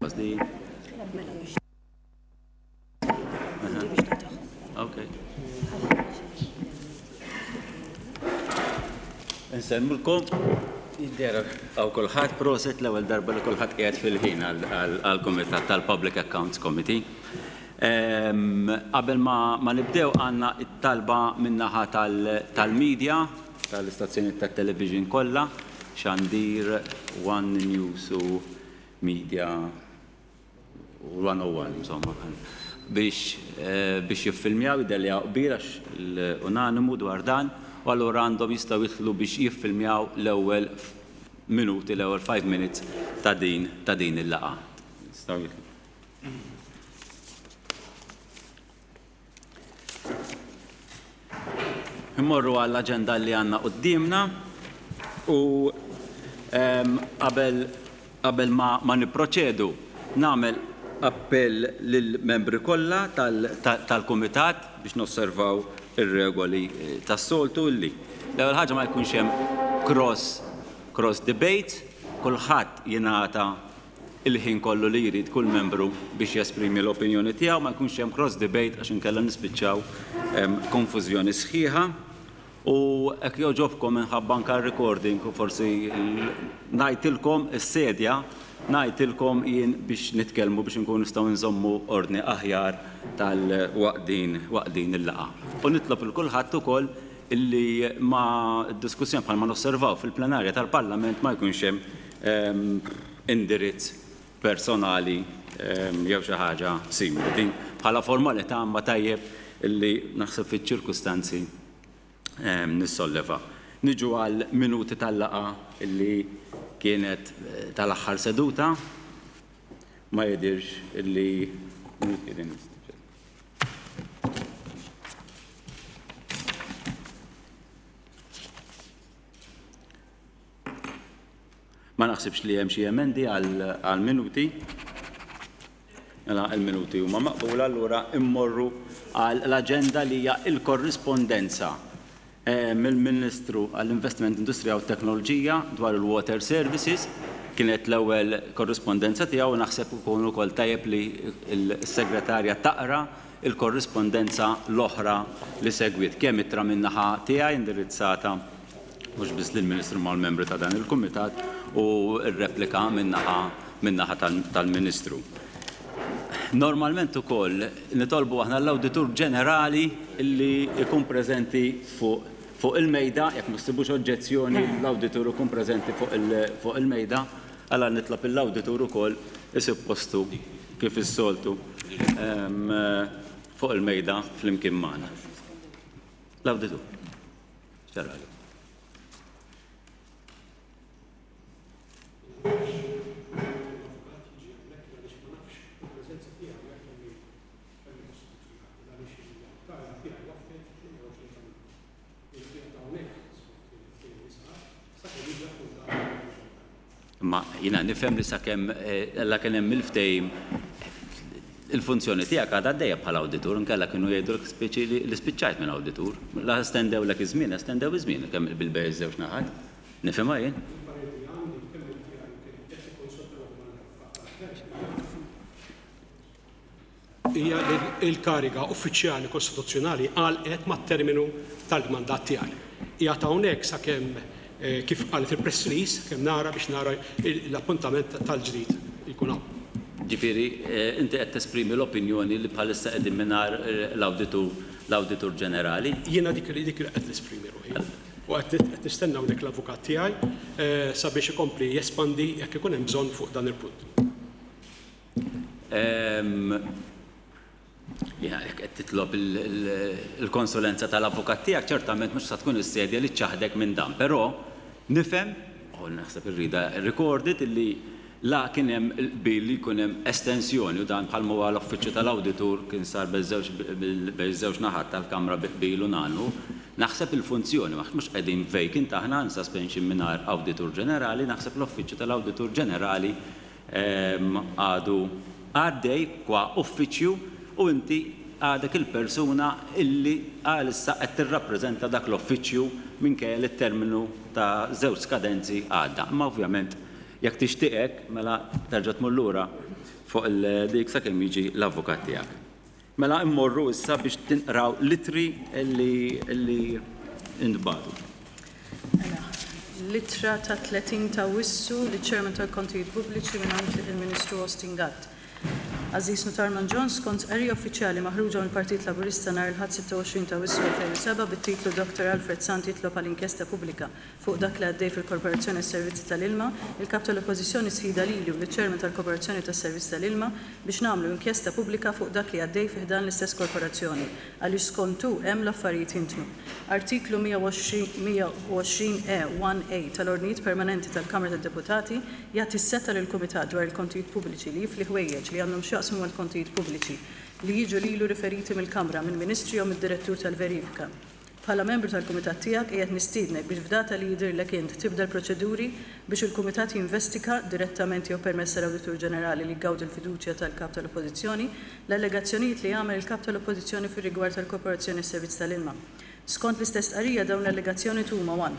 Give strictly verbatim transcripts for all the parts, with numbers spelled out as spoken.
Qasdi. Okay. Nsemmulkom jiddera għaw kulħadd proset l-ewwel darba li kulħadd qiegħed fil-ħin għall-Kumitat tal-Public Accounts Committee. Qabel ma nibdew għandna t-talba min-naħa tal-medja, tal-istazzjoni tat-television kollha, Xandir, One News u Media one oh one, insomma, biex biex jiffilmjaw id-delja qbir għax l-unanimu dwar dan, u allura għandhom jistgħu jidħlu biex jiffilmjaw l-ewwel minuti, l-ewwel five minutes ta' din ta' din il-laqgħa. Jistgħu jidħlu. Immorru għall-aġenda li għandna qudiemna u qabel qabel ma nipproċedu nagħmel appell lill-membri kollha tal-Kumitat biex nosservaw ir-regoli tas-soltu li l-ewwel ħaġa ma jkunx hemm cross cross debate, kulħadd jingħata il-ħin kollu li jrid kull membru biex jesprimi l-opinjoni tiegħu, ma jkunx hemm cross debate għax inkella nispiċċaw konfużjoni sħiħa. U hekk jogħġobkom minħabba anke recording u forsi ngħidilkom is-sedja ngħidilkom jien biex nitkellmu biex inkunu nistgħu nżommu ordni aħjar tal-waqdin waqdin il-laqgħa. U nitlob il kulħadd ukoll illi ma d-diskussjoni bħalma nosservaw fil-plenarja tal-Parlament ma jkunx hemm indirizz personali jew xi ħaġa simili. Din bħala formalità ma tajjeb illi naħseb fiċ-ċirkustanzi nissolleva. Niġu għal minuti tal-laqgħa illi kienet tal-aħħar seduta, ma jidirx illi ma naħsibx li hemm xi emendi għall-minuti. Mela l-minuti huma maqbula, allura immorru għall-aġenda li hija l-korrispondenza mill-Ministru għall-Investiment, Industrija u Teknoloġija dwar il-Water Services. Kienet l-ewwel korrispondenza tiegħu u naħseb ukoll ukoll tajjeb li l-Segretarja taqra il-korrispondenza l-oħra li segwiet kemm ittra min-naħa tiegħi indirizzata mhux biss lill-Ministru mal-membri ta' dan il-Kumitat u r-replika min-naħa min-naħa tal-Ministru. Normalment ukoll nitolbu aħna l-Awditur Ġenerali illi jkun preżenti fuq fuq il-mejda, jekk ma ssibux oġġezzjoni l-Awditur ikun preżenti fuq il-mejda, alla nitlob l-Awditur ukoll isib postu kif is-soltu fuq il-mejda flimkien magħna. L-Awditur. Ġenerali. Ma jina nifhem li sakemm ella kien hemm il-ftehim il-funzjoni tiegħek għadha għaddejja bħala awditur, inkella kienu jgħidulek speċi li spiċċajt minn awditur. La estendewlek iż-żmien, estendew iż-żmien kemm bil-bejn żewġ naħat. Nifhimha jien. Hija il-kariga uffiċjali kostituzzjonali għalqet mat-terminu tal-mandat tiegħi. Hija ta' hawnhekk sakemm kif qalet il-press release kemm nara biex nara l-appuntament tal-ġdid jkun hawn. Ġifieri, inti qed tesprimi l-opinjoni li bħalissa qegħdin mingħajr l-Awditur Ġenerali? Jiena dik li dik li qed nesprimi ruħi. U qed nistenna hawnhekk l-avukat tiegħi sabiex ikompli jespandi jekk ikun hemm bżonn fuq dan il-punt. Jiena jekk qed titlob il-konsulenza tal-avukat tiegħek ċertament mhux se tkun is-sedja li ċaħdek minn dan, però nifhem u naħseb irrida recorded illi la kien hemm bil li jkun hemm estensjoni u dan bħalma huwa l-uffiċċju tal-Awditur kien sar beż-żewġ naħat tal-Kamra bil unanimu. Naħseb il-funzjoni mhux qegħdin vacant aħna in suspension mingħajr Awditur Ġenerali, naħseb l-uffiċċju tal-Awditur Ġenerali għadu għaddej kwa uffiċċju u inti għadek il-persuna illi għalissa qed tirrappreżenta dak l-uffiċċju minkejja li t-terminu ta' żewġ skadenzi għadda. Ma ovvjament Jekk tixtieqek, mela terġa' tmur lura fuq il-dik sakemm jiġi l-avukat tiegħek. Mela immorru issa biex tinqraw litri li intbagħtu. Litra ta' tletin ta' wissu li ċermen tal-Kontijiet Pubbliċi mingħand il-Ministru Austin Gatt. Aziz Nutarman Jones skont qarrija uffiċjali maħruġa mill-Partit Laburista nhar il-ħadd sitta u għoxrin ta' wissu elfejn u seba' bit-titlu Doktor Alfred Sant jitlob għal inkjesta pubblika fuq dak li għaddej fil-Korporazzjoni tas-Servizzi tal-Ilma, il-kap tal-Oppożizzjoni sfida lili u l-ċermen tal-Korporazzjoni tas-Servizz tal-Ilma biex nagħmlu inkjesta pubblika fuq dak li għaddej fih dan l-istess korporazzjoni għaliex skontu hemm l-affarijiet jintnu. Artiklu mija u għoxrin E one A tal-Ordnijiet Permanenti tal-Kamra tad-Deputati jagħti s-seta lill-Kumitat dwar il-Kontijiet Pubbliċi li jifli ħwejjeġ li għandhom x'jaqsmu mal-kontijiet pubbliċi li jiġu lilu riferiti mill-Kamra minn Ministri jew mid-Direttur tal-Verifika. Bħala membru tal-Kumitat tiegħek qiegħed nistiednek biex f'data li jidhirlek int tibda l-proċeduri biex il-Kumitat jinvestiga direttament jew permezz tal-Awditur Ġenerali li gawd il-fiduċja tal-Kap tal-Oppożizzjoni l-allegazzjonijiet li jagħmel il-Kap tal-Oppożizzjoni fir-rigward tal-Korporazzjoni Servizz tal-Ilma. Skont l-istess qarrija dawn l-allegazzjoni huma wan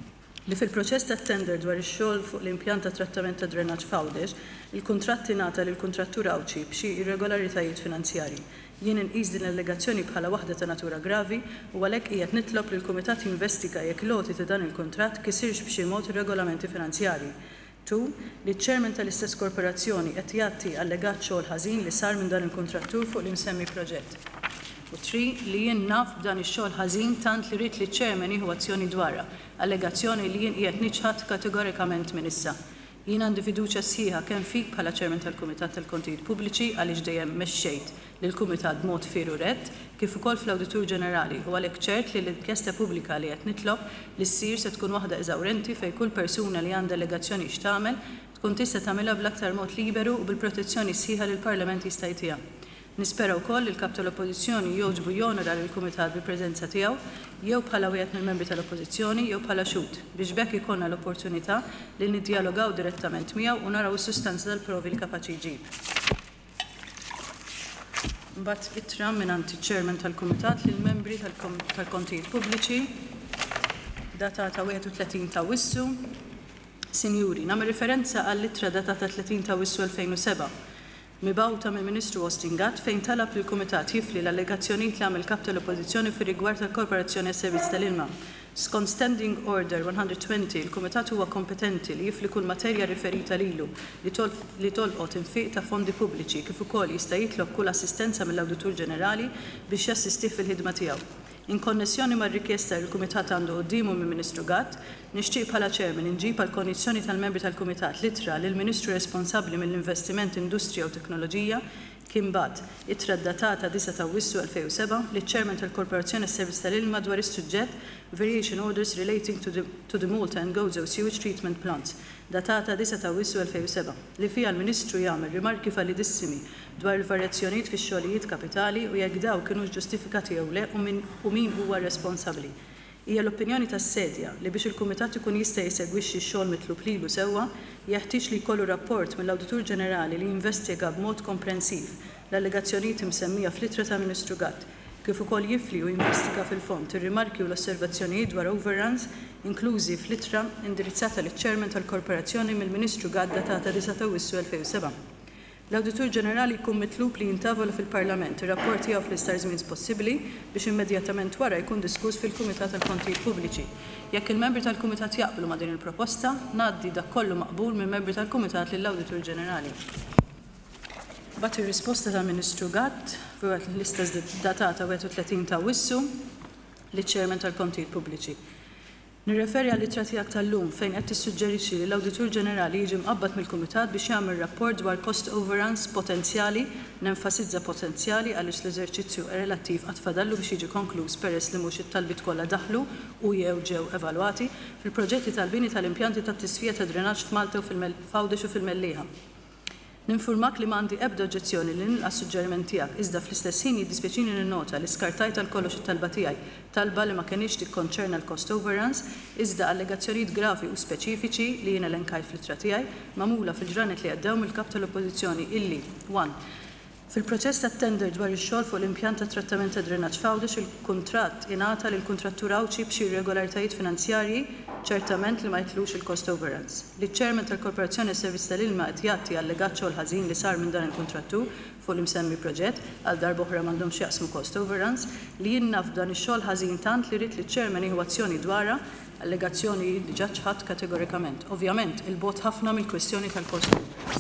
li fil-proċess tat tender dwar ix-xogħol fuq l-impjant ta' trattament ta' drenaġġ f'Għawdex, il-kuntratt ingħata lill-kuntrattur Awċi b'xi irregolaritajiet finanzjarji. Jien inqis din l-allegazzjoni bħala waħda ta' natura gravi u għalhekk qiegħed nitlob li l-Kumitat jinvestiga jekk loti ta' dan il-kuntratt kisirx b'xi mod ir-regolamenti finanzjarji. Tu, li ċ-ċermen tal-istess korporazzjoni qed jagħti allegat xogħol ħażin li sar minn dan il-kuntrattur fuq l-imsemmi proġett. U tri, li jien naf b'dan ix-xogħol ħażin tant li rrid li ċ-ċermen jieħu azzjoni dwarha, allegazzjoni li jien qiegħed niċħad kategorikament minn issa. Jien għandi fiduċja sħiħa kemm fik bħala ċermen tal-Kumitat tal-Kontijiet Pubbliċi għaliex dejjem mexxejt lill-Kumitat b'mod fieru rett, kif ukoll fl-Awditur Ġenerali u għalhekk ċert li l-inkjesta pubblika li qed nitlob li ssir se tkun waħda eżawrenti fejn kull persuna li għandha allegazzjoni x'tagħmel tkun tista' tagħmilha bl-aktar mod liberu u bil-protezzjoni sħiħa li l-Parlament jista' jtihha. Nispera wkoll il-Kap tal-Oppożizzjoni jogħġbu jonora lill-Kumitat bil-preżenza tiegħu jew bħala wieħed mill-membri tal-Oppożizzjoni jew bħala xhud biex bekk ikollna l-opportunità li niddialogaw direttament miegħu u naraw is-sustanza tal-provi li kapaċi jġib. Mbagħad ittra mingħand iċ-Chairman tal-Kumitat lill-membri tal-Kontijiet Pubbliċi datata wieħed u tletin ta' Wissu. Sinjuri, nagħmel referenza għall-ittra datata tletin ta' Wissu elfejn u seba' mibgħuta mill-Ministru Austin Gatt fejn talab li l-Kumitat jifli l-allegazzjonijiet li għamel kap tal-Oppożizzjoni fir-rigward tal-Korporazzjoni għas-Servizz tal-Ilma. Skont Standing Order one hundred twenty, il-Kumitat huwa kompetenti li jifli kull materja riferita lilu li tolqot infiq ta' fondi pubbliċi kif ukoll jista' jitlob kull assistenza mill-Awditur Ġenerali biex jassistih fil-ħidma tiegħu. In konnessjoni mar-rikjesta li l-Kumitat għandu qudiemu mill-Ministru Gatt, nixtieq bħala ċermen inġib għal kondizzjoni tal-membri tal-Kumitat littra lill-Ministru responsabbli mill-Investiment, Industrija u Teknoloġija kien bagħad ittra ddatata disa ta' Wissu elfejn u seba' li ċ-Chairman tal-Korporazzjoni Servizz tal-Ilma dwar is-suġġett Variation Orders Relating to the, to the Malta and Gozo Sewage Treatment Plants, datata disa ta' Wissu elfejn u seba', li fiha l-Ministru jagħmel rimarki validissimi dwar il-varjazzjonijiet fix-xogħlijiet kapitali u jekk dawn kienu ġustifikati jew le u min huwa responsabbli. Hija l-opinjoni tas-sedja li biex il-Kumitat ikun jista' jsegwixxi x-xogħol mitlub lilu sewwa jeħtieġ li jkollu rapport mill-Awditur Ġenerali li jinvestiga b'mod komprensiv l-allegazzjonijiet imsemmija fl-ittra ta' Ministru Gatt, kif ukoll jifli u jinvestiga fil-fond ir-rimarki u l-osservazzjonijiet dwar overruns inklużi fl-ittra indirizzata liċ-Chairman tal-Korporazzjoni mill-Ministru Gatt datata disa ta' Wissu elfejn u seba'. L-Awditur Ġenerali jkun mitlub li jintavola fil-Parlament ir-rapport tiegħu fl-istar żmien possibbli biex immedjatament wara jkun diskuss fil-Kumitat tal-Kontijiet Pubbliċi. Jekk il-membri tal-Kumitat jaqblu ma' din il-proposta, ngħaddi dak kollu maqbul mill-membri tal-Kumitat lill-Awditur Ġenerali. Bat ir-risposta tal-Ministru Gatt fuq l-istess datata wieħed u tletin ta' Wissu liċ-Chairman tal-Kontijiet Pubbliċi. Nirreferi għall-ittra tiegħek tal-lum fejn qed tissuġġerixxi li l-Awditur Ġenerali jiġi mqabbad mill-Kumitat biex jagħmel rapport dwar cost overruns potenzjali, nenfasizza potenzjali għaliex l-eżerċizzju relattiv qatt fadallu biex jiġi konkluż peress li mhux it-talbiet kollha daħlu u jew ġew evalwati fil-proġetti tal-bini tal-impjanti tat-tisfija ta' drenaġġ f'Malta u f'Għawdex u fil-Mellieħa. Ninfurmak li m'għandi ebda oġġezzjoni li nilqa' suġġeriment tiegħek iżda fl-istess ħin jiddispjaċini ninnota li skartajt għal kollox it-talba tiegħi talba li ma kinix tikkonċerna l-cost overruns iżda allegazzjonijiet gravi u speċifiċi li jien elenkajt fl-ittra tiegħi magħmula fil-ġranet li għaddew mill-kap tal-Oppożizzjoni illi one Fil-proċess ta' tender dwar ix-xogħol fuq l-impjant ta' trattament ta' drenaġġ f'Għawdex il-kuntratt ingħata lil kuntrattur Awċi b'xi irregolaritajiet finanzjarji ċertament li ma jitlux il-cost overruns. Li ċ-Chairman tal-Korporazzjoni Servizz tal-Ilma qed jagħti allegat xogħol ħażin li sar minn dan il-kuntrattur fuq l-imsemmi proġett għal darba oħra m'għandhomx jaqsmu cost overruns li jien naf dan ix-xogħol ħażin tant li rrid li ċ-Chairman jieħu azzjoni dwarha allegazzjoni diġà ċħadd kategorikament. Ovvjament, il-bot ħafna mill-kwestjoni tal-cost overruns.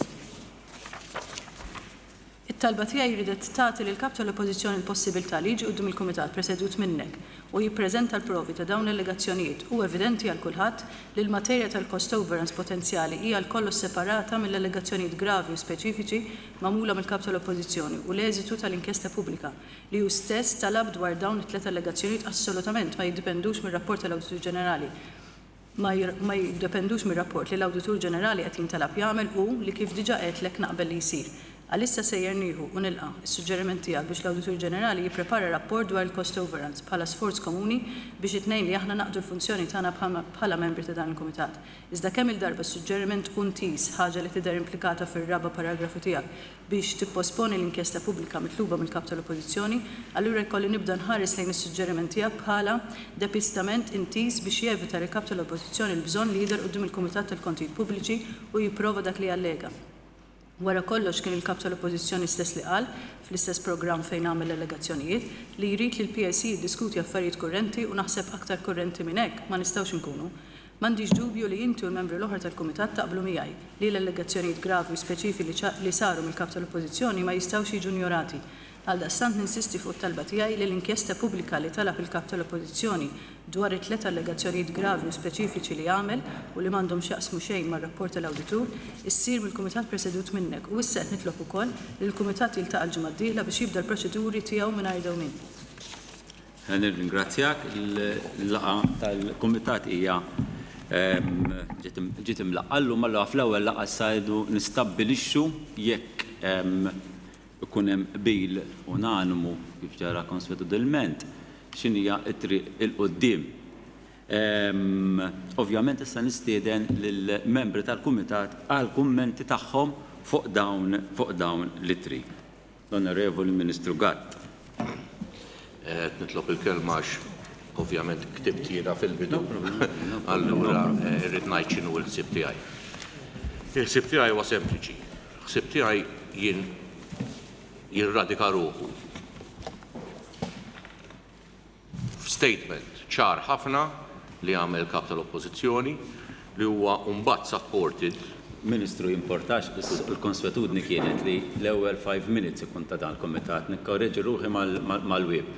It-talba tiegħi jridet tagħti lil kap tal-Oppożizzjoni l-possibilità li jiġi quddiem il-Kumitat presedut minnek u jippreżenta l-provi ta' dawn l-allegazzjonijiet u evidenti għal kulħadd li l-materja tal-cost overruns potenzjali hija l-kollu separata mill-allegazzjonijiet gravi u speċifiċi magħmula mill-kap tal-Oppożizzjoni u l-eżitu tal-inkjesta pubblika li hu stess talab dwar dawn it-tliet allegazzjonijiet assolutament ma jiddipendux mir-rapport tal-Awditur Ġenerali. Ma jiddependux mir-rapport li l-Awditur Ġenerali qed jintalab jagħmel u li kif diġà qedlek naqbel li jsir. Għalissa sejjer nieħu u nilqa' is-suġġeriment tiegħek biex l-Awditur Ġenerali jipprepara rapport dwar il-cost overruns bħala sforz komuni biex it-tnejn li aħna naqdu l-funzjoni tagħna bħala membri ta' dan il-Kumitat. Iżda kemm il-darba s-suġġeriment tkun tis ħaġa li tidher implikata fir-raba paragrafu tiegħek biex tipposponi l-inkjesta pubblika mitluba mill-kap tal-Oppożizzjoni, allura jkolli nibda nħares lejn is-suġġeriment tiegħek bħala depistament intis biex jevita l-kap tal-Oppożizzjoni l-bżonn li jidher quddiem il-Kumitat tal-Kontijiet Pubbliċi u jipprova dak li allega. Wara kollox kien il-kap tal-Oppożizzjoni stess li qal fl-istess programm fejn għamel allegazzjonijiet li jrid li l-P I C jiddiskuti affarijiet kurrenti u naħseb aktar kurrenti minn hekk ma nistgħux inkunu. M'għandix dubju li inti u l-membri l-oħra tal-Kumitat taqblu miegħi li l-allegazzjonijiet gravi u speċifiċi li saru mill-kap tal-Oppożizzjoni ma jistgħux jiġu ignorati. Għaldaqstant ninsisti fuq talba tiegħi li l-inkjesta pubblika li talab il-kap tal-Oppożizzjoni dwar it-tliet allegazzjonijiet gravi u speċifiċi li għamel u li m'għandhomx jaqsmu xejn mar-rapport tal-Awditur issir mill-Kumitat presedut minnek u issa qed nitlob ukoll li l-Kumitat jiltaqa' l-ġimgħa d-dieħla biex jibda l-proċeduri tiegħu mingħajr dewmien. Nirringrazzjak il-laqgħa tal-Kumitat hija ġiet imlaqqallu mallu fl-ewwel laqgħa sajdu nistabbilixxu jekk ikun hemm qbil unanimu kif ġara konsuetudilment x'inhija t-triq il-qudiem. Ovvjament issa nistieden lill-membri tal-Kumitat għal kummenti tagħhom fuq dawn fuq dawn l-ittri. L-Onorevoli Ministru Gatt. Nitlob il-kelma għax ovvjament ktibt jiena fil-bidu. Allura irrid ngħid x'inhu l-ħsieb tiegħi. Il-ħsieb tiegħi huwa sempliċi. Ħsieb tiegħi jien jirradika ruħu f'statement ċar ħafna li għamel kap tal-Oppożizzjoni li huwa mbagħad supported. Ministru importax il-konsuetudni kienet li l-ewwel five minutes ikun ta' dan il-Kumitat nikkorreġi ruħi mal-web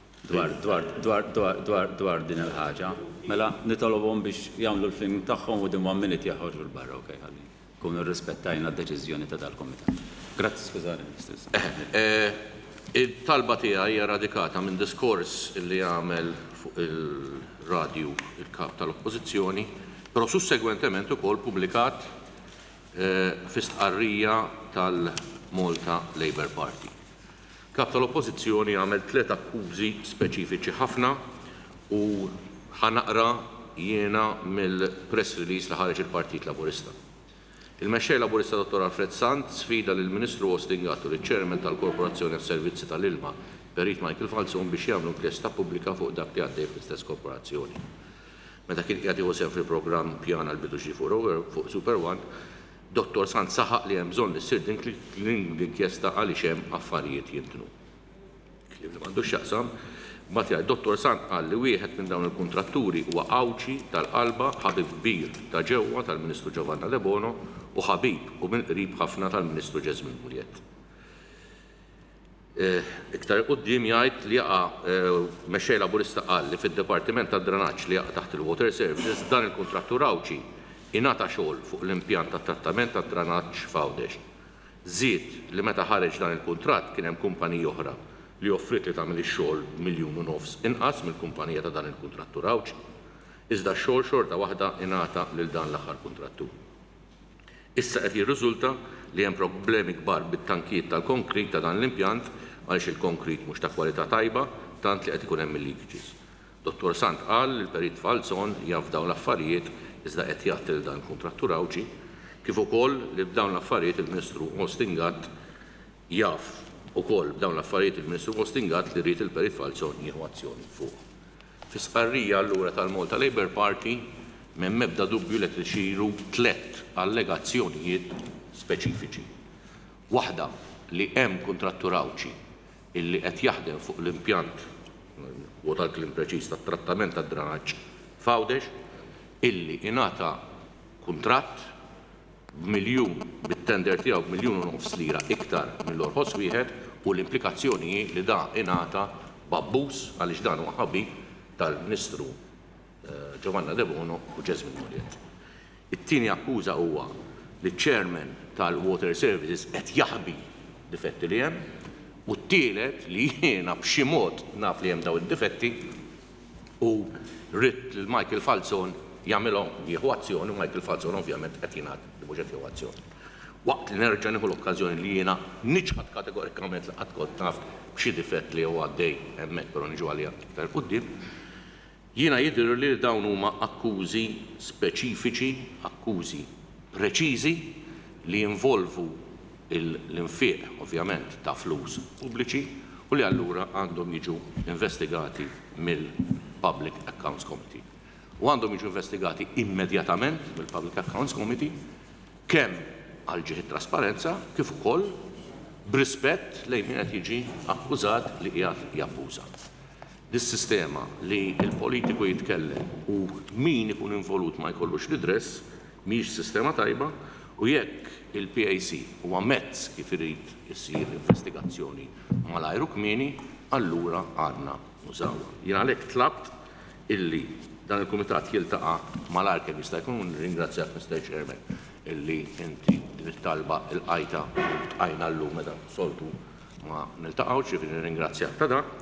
dwar din il-ħaġa. Mela nitolobhom biex jagħmlu l-film tagħhom u din one minute jaħorġu l-barra okej ħalli nkunu rrispettajna d-deċiżjoni ta' dal-Kumitat. Grazzi, skużani, Ministru. Il-talba tiegħi hija radikata minn diskors li għamel fuq il-radju il-kap tal-Oppożizzjoni, però sussegwentement ukoll pubblikat fi stqarrija tal-Malta Labour Party. Kap tal-Oppożizzjoni għamel tliet akkużi speċifiċi ħafna u ħanaqra jiena mill-press release li ħareġ il-Partit Laburista. Il-mexxej Laburista Dottor Alfred Sant sfida lill-Ministru Ostingat u lill-Chairman tal-Korporazzjoni għas-Servizzi tal-Ilma Perit Michael Falzon biex jagħmlu inkjesta pubblika fuq dak li għaddej fl-istess korporazzjoni. Meta kien qiegħed jieħu sehem fil-programm pjana l-bidu xi fuq Super One, Dottor Sant saħaq li hemm bżonn issir din l-inkjesta għaliex hemm affarijiet jintnu. Kliem li m'għandux x'jaqsam, mbagħad jgħid Dottor Sant qal li wieħed minn dawn il-kuntratturi huwa Awċi tal-qalba ħabib kbir ta' ġewwa tal-Ministru Giovanna Le Bono u ħabib u minn qrib ħafna tal-Ministru Jesmin Muljet. Iktar quddiem jgħid li jaqa' mexxej Laburista qal li fid-Dipartiment tad-Drenaġġ li jaqa' taħt il-Water Services dan il-kuntrattur Awċi ingħata xogħol fuq l-impjant tat-trattament tad-drenaġġ f'Għawdex. Żied li meta ħareġ dan il-kuntratt kien hemm kumpaniji oħra li offrit li tagħmel ix-xogħol miljun u nofs inqas mill-kumpanija ta' dan il-kuntrattur Awċi. Iżda x-xogħol xorta waħda ingħata lil dan l-aħħar kuntrattur. Issa qed jirriżulta li hemm problemi kbar bit-tankijiet tal-konkrit ta' dan l-impjant għaliex il-konkrit mhux ta' kwalità tajba tant li qed ikun hemm il-leakages. Dottor Sant qal li l-Perit Falzon jaf dawn l-affarijiet iżda qed jagħti lil dan il-kuntrattur Awċi kif ukoll li b'dawn l-affarijiet il-Ministru Ostingat jaf ukoll b'dawn l-affarijiet il-Ministru Postingat li rrid il-Perit Falzon jieħu azzjoni fuq. Fi sqarrija allura tal-Malta Labour Party m'hemm ebda dubju li tsiru tliet allegazzjonijiet speċifiċi. Waħda li hemm kuntrattur Awċi illi qed jaħdem fuq l-impjant u tal-klim preċiż tat-trattament tad-dranaġġ f'Għawdex illi ingħata kuntratt b'miljun bit-tender tiegħu b'miljun u nofs lira iktar mill-orħos wieħed u l-implikazzjoni hi li da ingħata b'abbuż għaliex dan huwa ħabib tal-Ministru Giovanna De Bono u Jasmine Mollet. It-tieni akkuża huwa li ċ-Chairman tal-Water Services qed jaħbi difetti li hemm u t-tielet li jiena b'xi mod naf li hemm daw id-difetti u rrid lil Michael Falzon jagħmilhom jieħu azzjoni u Michael Falzon ovvjament qed jingħad li mhux qed jieħu azzjoni. Waqt li nerġa' nieħu l-okkażjoni li jiena niġħad kategorikament li qatt kont naf b'xi difett li huwa għaddej hemmhekk però niġu għaliha iktar quddiem, jiena jidher li dawn huma akkużi speċifiċi, akkużi preċiżi li jinvolvu l-infiq ovvjament ta' flus pubbliċi u li allura għandhom jiġu investigati mill-Public Accounts Committee. U għandhom jiġu investigati immedjatament mill-Public Accounts Committee kemm għal ġieħ trasparenza kif ukoll b'rispett lejn min qed jiġi akkużat li qiegħed jabbuża. Dis-sistema li l-politiku jitkellem u min ikun involut ma jkollux l-idress mhix sistema tajba u jekk il-P A C huwa mezz kif irid issir investigazzjoni malajr u kmieni, allura għandna nużawha. Jien għalhekk tlabt illi dan il-Kumitat jiltaqa' malajr kemm jista' jkun ringrazzjak Mister Chairman illi inti din it-talba il-qajta u tqajna llum meta soltu ma niltaqgħux, ġifieri ringrazzjak ta' dan.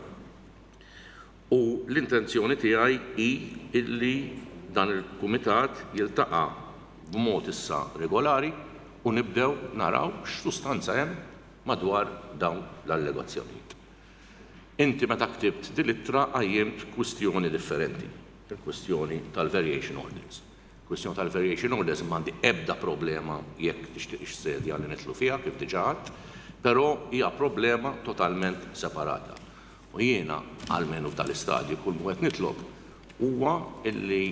U l-intenzjoni tiegħi hi illi dan il-Kumitat jiltaqa' b'mod issa regolari u nibdew naraw x'sustanza hemm madwar dawn l-allegazzjonijiet. Inti meta ktibt din l-ittra qajjimt kwistjoni differenti, il-kwistjoni tal-variation orders. Il-kwistjoni tal-variation orders m'għandi ebda problema jekk tixtieq ix-sedja li nitlu fiha kif diġà għadt, però hija problema totalment separata. U jiena għalmenu tal-istadju kull mu qed nitlob huwa illi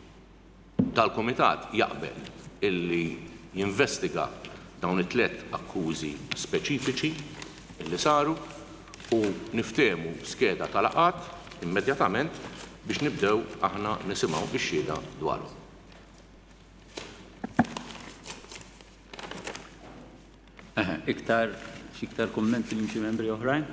tal-Kumitat jaqbel illi jinvestiga dawn it-tliet akkużi speċifiċi illi saru u niftehmu skeda tal-laqgħat immedjatament biex nibdew aħna nisimgħu x-xhieda dwarhom. Iktar x'iktar kummenti minn xi membri oħrajn?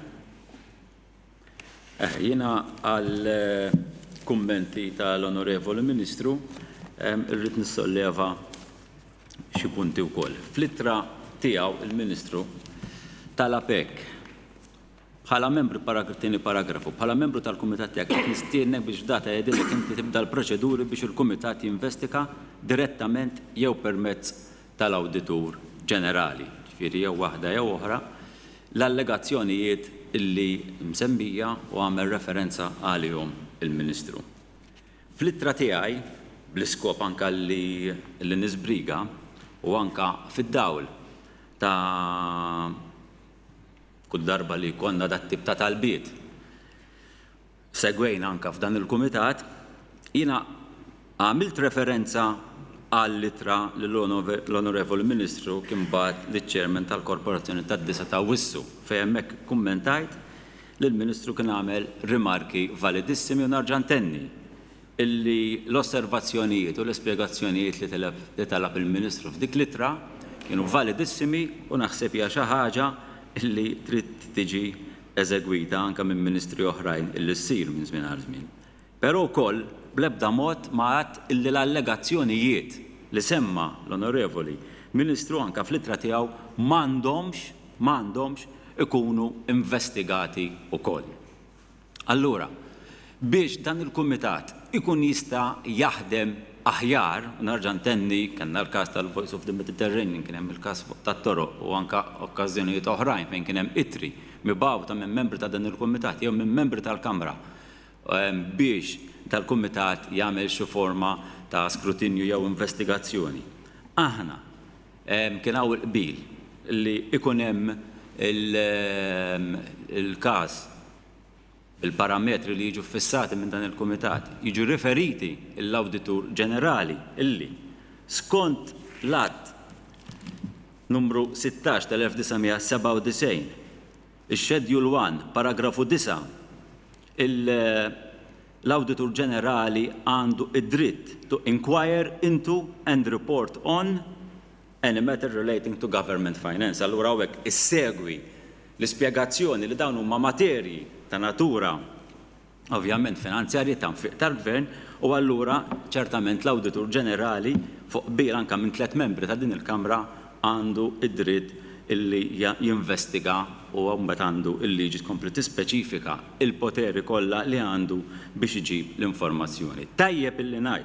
Jiena għal kummenti tal-Onorevoli Ministru irrid nissolleva xi punti wkoll. Fl-ittra tiegħu il-Ministru talab hekk bħala membru tieni paragrafu, bħala membru tal-Kumitat tiegħek qed nistiednek biex data jgħidilek inti tibda l-proċeduri biex il-Kumitat jinvestiga direttament jew permezz tal-Awditur Ġenerali, ġifieri jew waħda jew oħra, l-allegazzjonijiet illi msemmija u għamel referenza għalihom il-Ministru. Fl-ittra tiegħi bl-iskop anka li nisbriga u anka fid-dawl ta' kull darba li konna dat tip ta' talbiet segwejna anka f'dan il-Kumitat, jiena għamilt referenza għall-ittra l-Onorevoli Ministru kien bagħat liċ-Chairman tal-Korporazzjoni tad-Disa ta' Wissu fejn hemmhekk kummentajt li l-Ministru kien għamel rimarki validissimi u narġa' ntenni illi l-osservazzjonijiet u l-ispjegazzjonijiet li talab il-Ministru f'dik l-ittra kienu validissimi u naħseb hija xi ħaġa illi trid tiġi eżegwita anke minn ministri oħrajn illi ssir minn żmien għal żmien. Però wkoll bl-ebda mod ma għadt illi l-allegazzjonijiet li semma l-Onorevoli Ministru anke fl-ittra tiegħu m'għandhomx m'għandhomx ikunu investigati wkoll. Allura, biex dan il-Kumitat ikun jista' jaħdem aħjar, narġa' ntenni kellna l-każ tal-Voice of the Mediterranean, kien hemm il-każ tat-toroq u anke okkażjonijiet oħrajn fejn kien hemm ittri mibgħuta minn membri ta' dan il-Kumitat jew minn membri tal-Kamra biex tal-Kumitat jagħmel xi forma ta' skrutinju jew investigazzjoni. Aħna kien hawn il-qbil li ikun hemm il-każ, il-parametri li jiġu fissati minn dan il-Kumitat jiġu riferiti l-Awditur Ġenerali illi skont l-att numru sittax tal-elf tisgħemija seba' u disgħin, ix-Schedule one, paragrafu disa', l-Awditur Ġenerali għandu id-dritt to inquire into and report on any matter relating to government finance. Allura hawnhekk issegwi l-ispjegazzjoni li dawn huma materji ta' natura ovvjament finanzjarji ta' nfiq tal-Gvern u allura ċertament l-Awditur Ġenerali fuq qbil anke minn tliet membri ta' din il-Kamra għandu id-dritt illi jinvestiga u mbagħad għandu il-liġi tkompli tispeċifika il-poteri kollha li għandu biex iġib l-informazzjoni. Tajjeb illi ngħid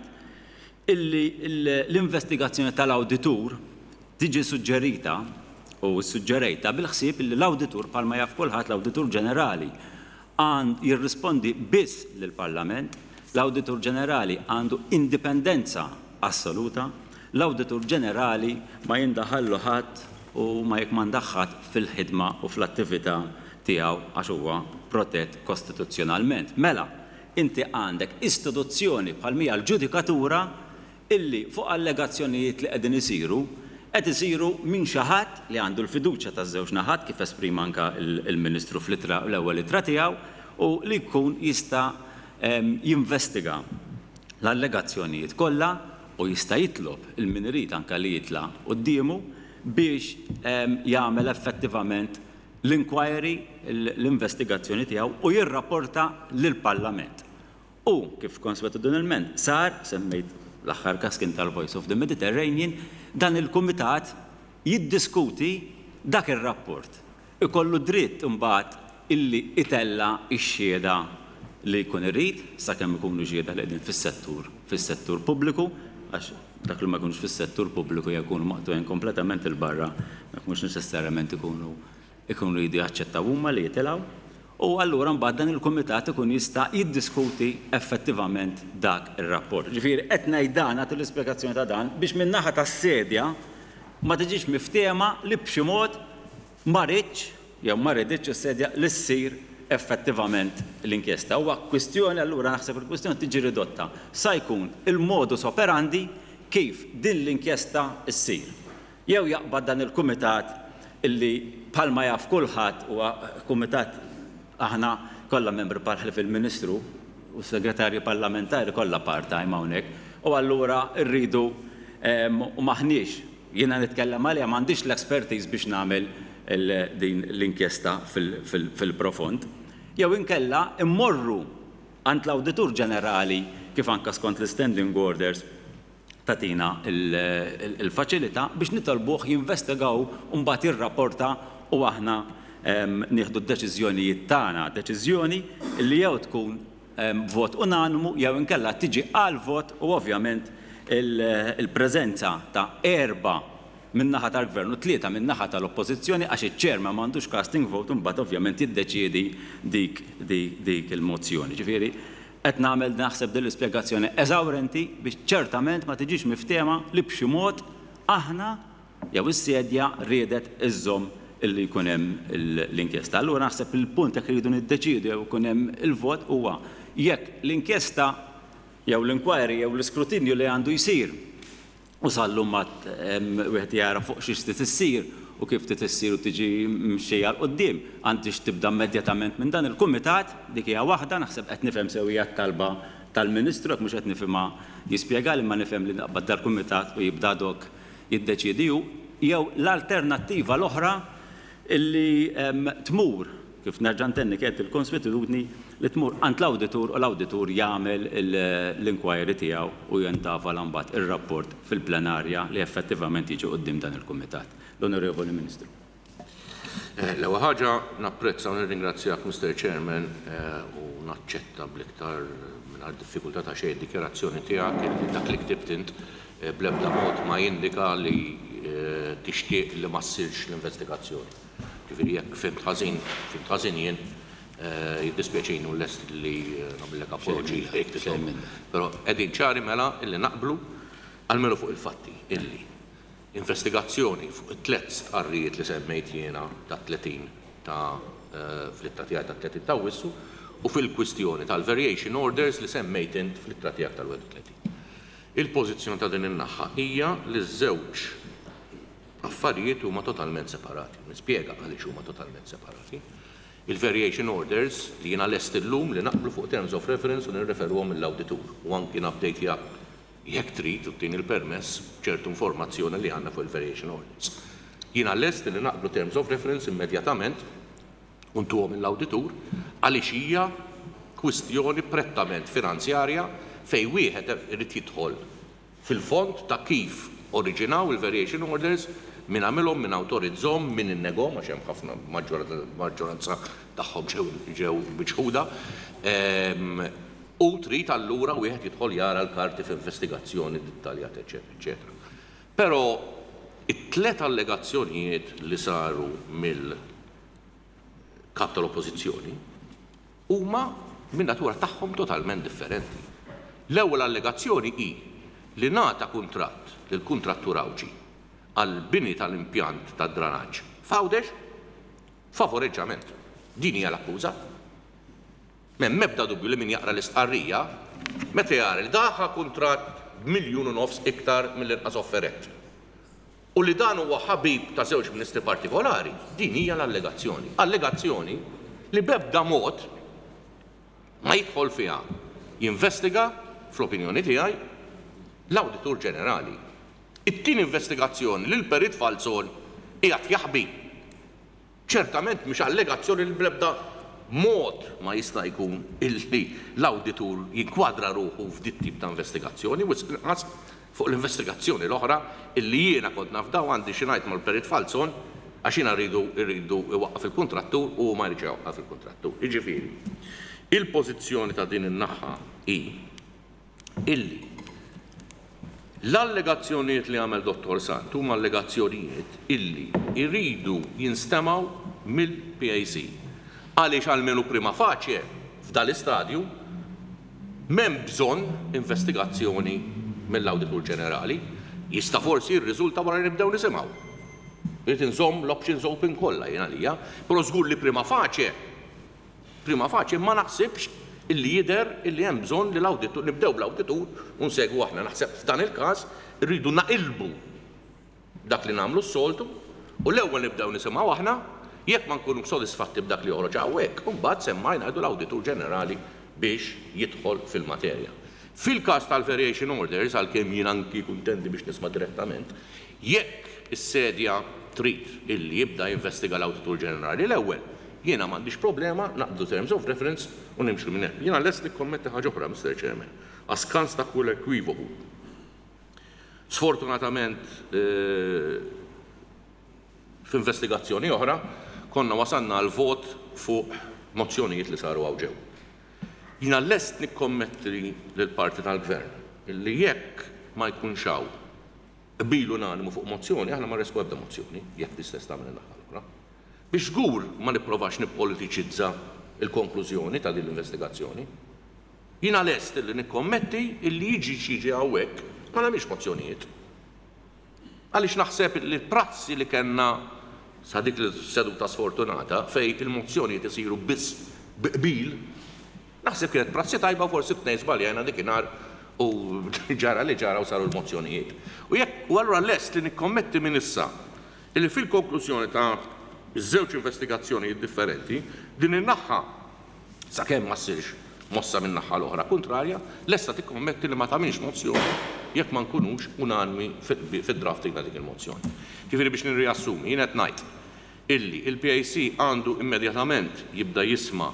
illi l-investigazzjoni tal-Awditur tiġi suġġerita u suġġerejta bil-ħsieb illi l-Awditur bħalma jaf kulħadd l-Awditur Ġenerali għand jirrispondi biss lill-Parlament, l-Awditur Ġenerali għandu indipendenza assoluta, l-Awditur Ġenerali ma jindaħallu ħadd u ma jekmandaħ ħadd fil-ħidma u fl-attività tiegħu għax huwa protett kostituzzjonalment. Mela, inti għandek istituzzjoni bħal mija l-ġudikatura illi fuq allegazzjonijiet li qegħdin isiru qed isiru minn xi ħadd li għandu l-fiduċja taż-żewġ naħat kif esprima anke il-Ministru fl-ittra l-ewwel ittra tiegħu u li jkun jista' jinvestiga l-allegazzjonijiet kollha u jista' jitlob il-min irid anke li jitla' qudiemu biex jagħmel effettivament l-inquiry, l-investigazzjoni tiegħu u jirrapporta lill-Parlament. U kif konsuetudinalment sar, semmejt l-aħħar każ kien tal-Voice of the Mediterranean, dan il-Kumitat jiddiskuti dak ir-rapport. Ikollu dritt imbagħad illi itella x-xhieda li jkun irid sakemm ikunu xhieda li qegħdin fis-settur fis-settur pubbliku għax dak li ma jkunux fis-settur pubbliku jkunu maqtugħin kompletament il-barra, ma jkunux neċessarjament ikunu ikunu jridu jaċċettaw huma li jitilgħu. U allura mbagħad dan il-Kumitat ikun jista' jiddiskuti effettivament dak ir-rapport. Ġifieri qed ngħid dan għagħti l-ispjegazzjoni ta' dan biex min-naħa tas-sedja ma tiġix miftiema li b'xi mod ma rridx jew ma rridx is-sedja li ssir effettivament l-inkjesta. Huwa kwistjoni allura naħseb il-kwistjoni tiġi ridotta sa jkun il-modus operandi kif din l-inkjesta ssir. Jew jaqbad dan il-Kumitat illi bħalma jaf kulħadd huwa kumitat aħna kollha membri bħal fil-Ministru u segretarji parlamentari kollha part-time hawnhekk u allura rridu u maħniex jiena nitkellem għalija m'għandix l-expertise biex nagħmel din l-inkjesta fil-profond. Jew inkella immorru għand l-Awditur Ġenerali kif anke skont l-standing orders tatina il-faċilità biex nitolbuh jinvestigaw u mbagħad jirrapporta u aħna nieħdu d-deċiżjonijiet tagħna, deċiżjoni li jew tkun vot unanimu jew inkella tiġi għal vot u ovvjament il-preżenza ta' erba' min-naħa tal-Gvern u tlieta min-naħa tal-Oppożizzjoni għax iċ-ċerma m'għandux casting vote u mbagħad ovvjament jiddeċiedi dik dik il-mozzjoni. Ġifieri qed nagħmel naħseb din l-ispjegazzjoni eżawrenti biex ċertament ma tiġix miftiema li b'xi mod aħna jew is-sedja riedet iżżomm illi jkun hemm l-inkjesta. Allura naħseb il-punt jekk iridu niddeċiedu jew ikun hemm il-vot huwa jekk l-inkjesta jew l-inquiry jew l-iskrutinju li għandu jsir u sallu mat wieħed jara fuq xi trid issir u kif trid issir u tiġi mxejja l quddiem għandix tibda immedjatament minn dan il-Kumitat dik hija waħda naħseb qed nifhem sewwija t-talba tal-Ministru jekk mhux qed nifhimha jispjega li ma nifhem li naqbad dal-Kumitat u jibda dok jiddeċiedi jew l-alternattiva l-oħra illi tmur kif nerġa' ntenni kienet il-konsuetudni li tmur għand l-Awditur u l-Awditur jagħmel l-inquiry tiegħu u jentafa mbagħad ir-rapport fil-plenarja li effettivament jiġi quddiem dan il-Kumitat. L-Onorevoli Ministru. L-ewwel ħaġa napprezza u nirringrazzjak Mister Chairman u naċċetta bl-iktar mingħajr diffikultà ta' xejn id-dikjarazzjoni tiegħek li dak li ktibt int bl-ebda mod ma jindika li tixtieq li ma ssirx l-investigazzjoni. Ġifieri jekk fimt ħażin, fimt ħażin jien jiddispjaċinu lest li nagħmellek apoloġi jekk titlob. Però qegħdin ċari mela illi naqblu għalmelu fuq il-fatti illi investigazzjoni fuq it-tliet stqarrijiet li semmejt jiena ta' tletin ta' fl-ittra tiegħi ta' tletin ta' Awwissu u fil-kwistjoni tal-variation orders li semmejt int fl-ittra tiegħek tal-tletin wieħed. Il-pożizzjoni ta' din in-naħa hija li ż-żewġ affarijiet huma totalment separati. Nispjega għaliex huma totalment separati. Il-variation orders li jiena lest illum li naqblu fuq terms of reference u nirreferuhom mill-awditur u anki update jak jekk trid u tin il-permess ċertu informazzjoni li għandna fuq il-variation orders. Jiena lest li naqblu terms of reference immedjatament u ntuhom mill-awditur għaliex hija kwistjoni prettament finanzjarja fejn wieħed irid jidħol fil-fond ta' kif oriġinaw il-variation orders min għamilhom, min awtorizzhom, min innegom għax hemm ħafna maġġoranza tagħhom ġew miċħuda. U trid allura wieħed jidħol jara l-karti f'investigazzjoni dettaljat, eċetera, eċetera. Però it-tliet allegazzjonijiet li saru mill-kap tal-Oppożizzjoni huma min natura tagħhom totalment differenti. L-ewwel allegazzjoni hi li ngħata kuntratt lil kuntrattur Awġi għall-bini tal-impjant tad-dranaġġ f'Għawdex favoreġġament. Din hija l-akkuża. M'hemm ebda dubju li min jaqra l-istqarrija meta jara li daħħa kuntratt b'miljun u nofs iktar mill-inqas offeret. U li dan huwa ħabib ta' żewġ ministri partikolari, din hija l-allegazzjoni. Allegazzjoni li b'ebda mod ma jidħol fiha jinvestiga fl-opinjoni tiegħi l-Awditur Ġenerali. It-tieni investigazzjoni li l-Perit Falzon qiegħed jaħbi. Ċertament mhix allegazzjoni li bl-ebda mod ma jista' jkun illi l-Awditur jinkwadra ruħu f'dit tip ta' investigazzjoni u fuq l-investigazzjoni l-oħra illi jiena kont nafdaw għandi xi ngħid mal-Perit Falzon għax jiena rridu rridu iwaqqaf il-kuntrattur u ma jridx iwaqqaf il-kuntrattur. Jiġifieri, il-pożizzjoni ta' din in-naħa hi illi l-allegazzjonijiet li għamel Dottor Sant huma allegazzjonijiet illi jridu jinstemaw mill-P A C. Għaliex għalmenu prima faċje f'dan l-istadju m'hemm bżonn investigazzjoni mill-Awditur Ġenerali, jista' forsi jirriżulta wara nibdew nisimgħu. Irid inżomm l-options open kollha jien għalija, però żgur li prima faċje prima faċje ma naħsibx illi jidher illi hemm bżonn li l-awditur nibdew bl-awditur u nsegwu aħna. Naħseb f'dan il-każ irridu naqilbu dak li nagħmlu s-soltu u l-ewwel nibdew nisimgħu aħna jekk ma nkunu sodisfatti b'dak li joħroġ hawnhekk, u mbagħad semmajna ngħidu l-Awditur Ġenerali biex jidħol fil-materja. Fil-każ tal-variation orders għalkemm jien anki kuntendi biex nisma' direttament, jekk is-sedja trid illi jibda jinvestiga l-Awditur Ġenerali l-ewwel, jiena m'għandix problema naqbdu terms of reference u nimxu minn hekk. Jiena lest nikkommetti ħaġa oħra, Mister Chairman, għaskans ta' kull ekwivoku. Sfortunatament f'investigazzjoni oħra konna wasanna għal vot fuq mozzjonijiet li saru għaw ġew. Jiena lest nikkommetti lill-parti tal-Gvern illi jekk ma jkunx hawn qbil unanimu fuq mozzjoni, aħna ma resku ebda mozzjoni, jekk tistess tagħmel in-naħa l-oħra. Biex żgur ma nipprovax nippolitiċizza il-konklużjoni ta' din l-investigazzjoni. Jiena lest illi nikkommetti illi jiġi xiġi hawnhekk ma nagħmilx mozzjonijiet. Għaliex naħseb li l-prazzi li kellna sa dik is-seduta sfortunata fejn il-mozzjonijiet isiru biss biqbil, naħseb kienet prazzi tajba forsi b'tnejn żbaljajna dikinhar u ġara li ġara u saru l-mozzjonijiet. U jekk u allura lest li nikkommetti minn issa illi fil-konklużjoni ta' iż-żewġ investigazzjonijiet differenti din in-naħa sakemm ma ssirx mossa minn naħa l-oħra kontrarja, lesta tikkommetti li ma tagħmilx mozzjoni jekk ma nkunux unanimi fid-drafting ta' dik il-mozzjoni. Ġifieri biex nirriassumi, jien qed ngħid illi il-P A C għandu immedjatament jibda jisma'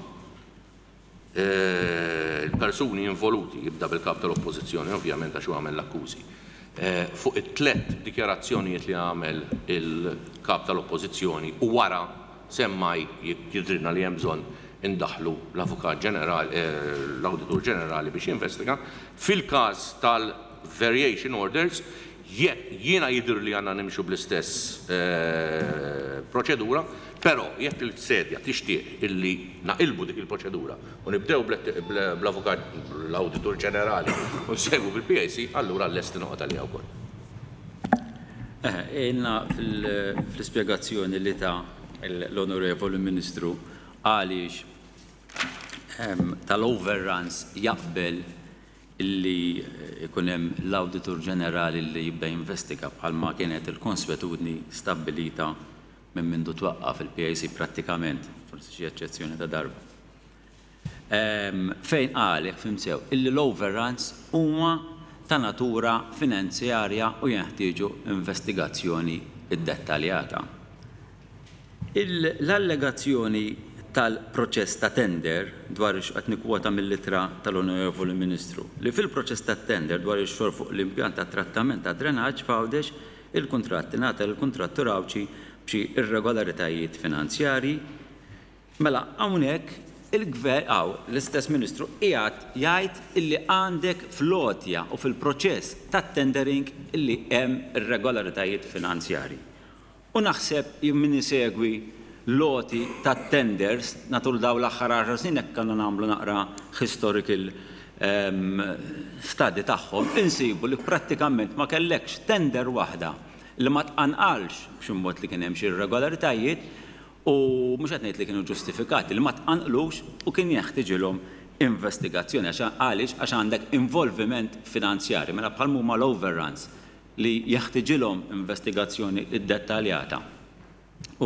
il-persuni involuti, jibda bil-kap tal-Oppożizzjoni, ovvjament għax għamel l-akkużi, fuq it-tlet dikjarazzjonijiet li għamel il-kap tal-Oppożizzjoni u wara semmaj jidrilna li hemm bżonn indaħlu l-Avukat Ġenerali, l-Awditur Ġenerali biex jinvestiga. Fil-każ tal-variation orders, jiena jidher li għandna nimxu bl-istess proċedura, però jekk il-sedja tixtieq illi naqilbu dik il-proċedura u nibdew bl-Avukat l-Awditur Ġenerali u nsegwu bil-P A C, allura lesti noqgħod għalija wkoll. Inna fil-spiegazzjoni li ta' l-Onorevoli Ministru għaliex tal-overruns jaqbel illi ikun hemm l-Awditur Ġenerali li jibda jinvestiga bħalma kienet il-konsuetudni stabbilita minn mindu twaqqaf fil-P I C prattikament, forsi xi eċċezzjoni ta' darba. Fejn qal jekk fimsew illi l-overruns huma ta' natura finanzjarja u jeħtieġu investigazzjoni iddettaljata. L-allegazzjoni tal-proċess ta' tender dwar qed nikkwota mill-ittra tal-Onorevoli Ministru li fil-proċess ta' tender dwar ix-xogħol fuq l-impjant ta' trattament ta' drenaġġ f'għawdex il-kuntratt ingħata lill-kuntrattur Awċi b'xi irregolaritajiet finanzjarji. Mela hawnhekk il-Gvern hawn l-istess Ministru qiegħed jgħid illi għandek flotja u fil-proċess tat-tendering illi hemm irregolaritajiet finanzjarji. U naħseb min isegwi loti ta' tenders natul daw l-aħħar għaxar snin hekk kellna nagħmlu naqra historical study tagħhom, insibu li prattikament ma kellekx tender waħda li ma tqanqalx b'xi mod li kien hemm xi irregolaritajiet u mhux qed ngħid li kienu ġustifikati li ma tqanqlux u kien jeħtieġilhom investigazzjoni għaliex għax għandek involviment finanzjarji mela bħal huma l-overruns li jeħtieġilhom investigazzjoni iddettaljata. U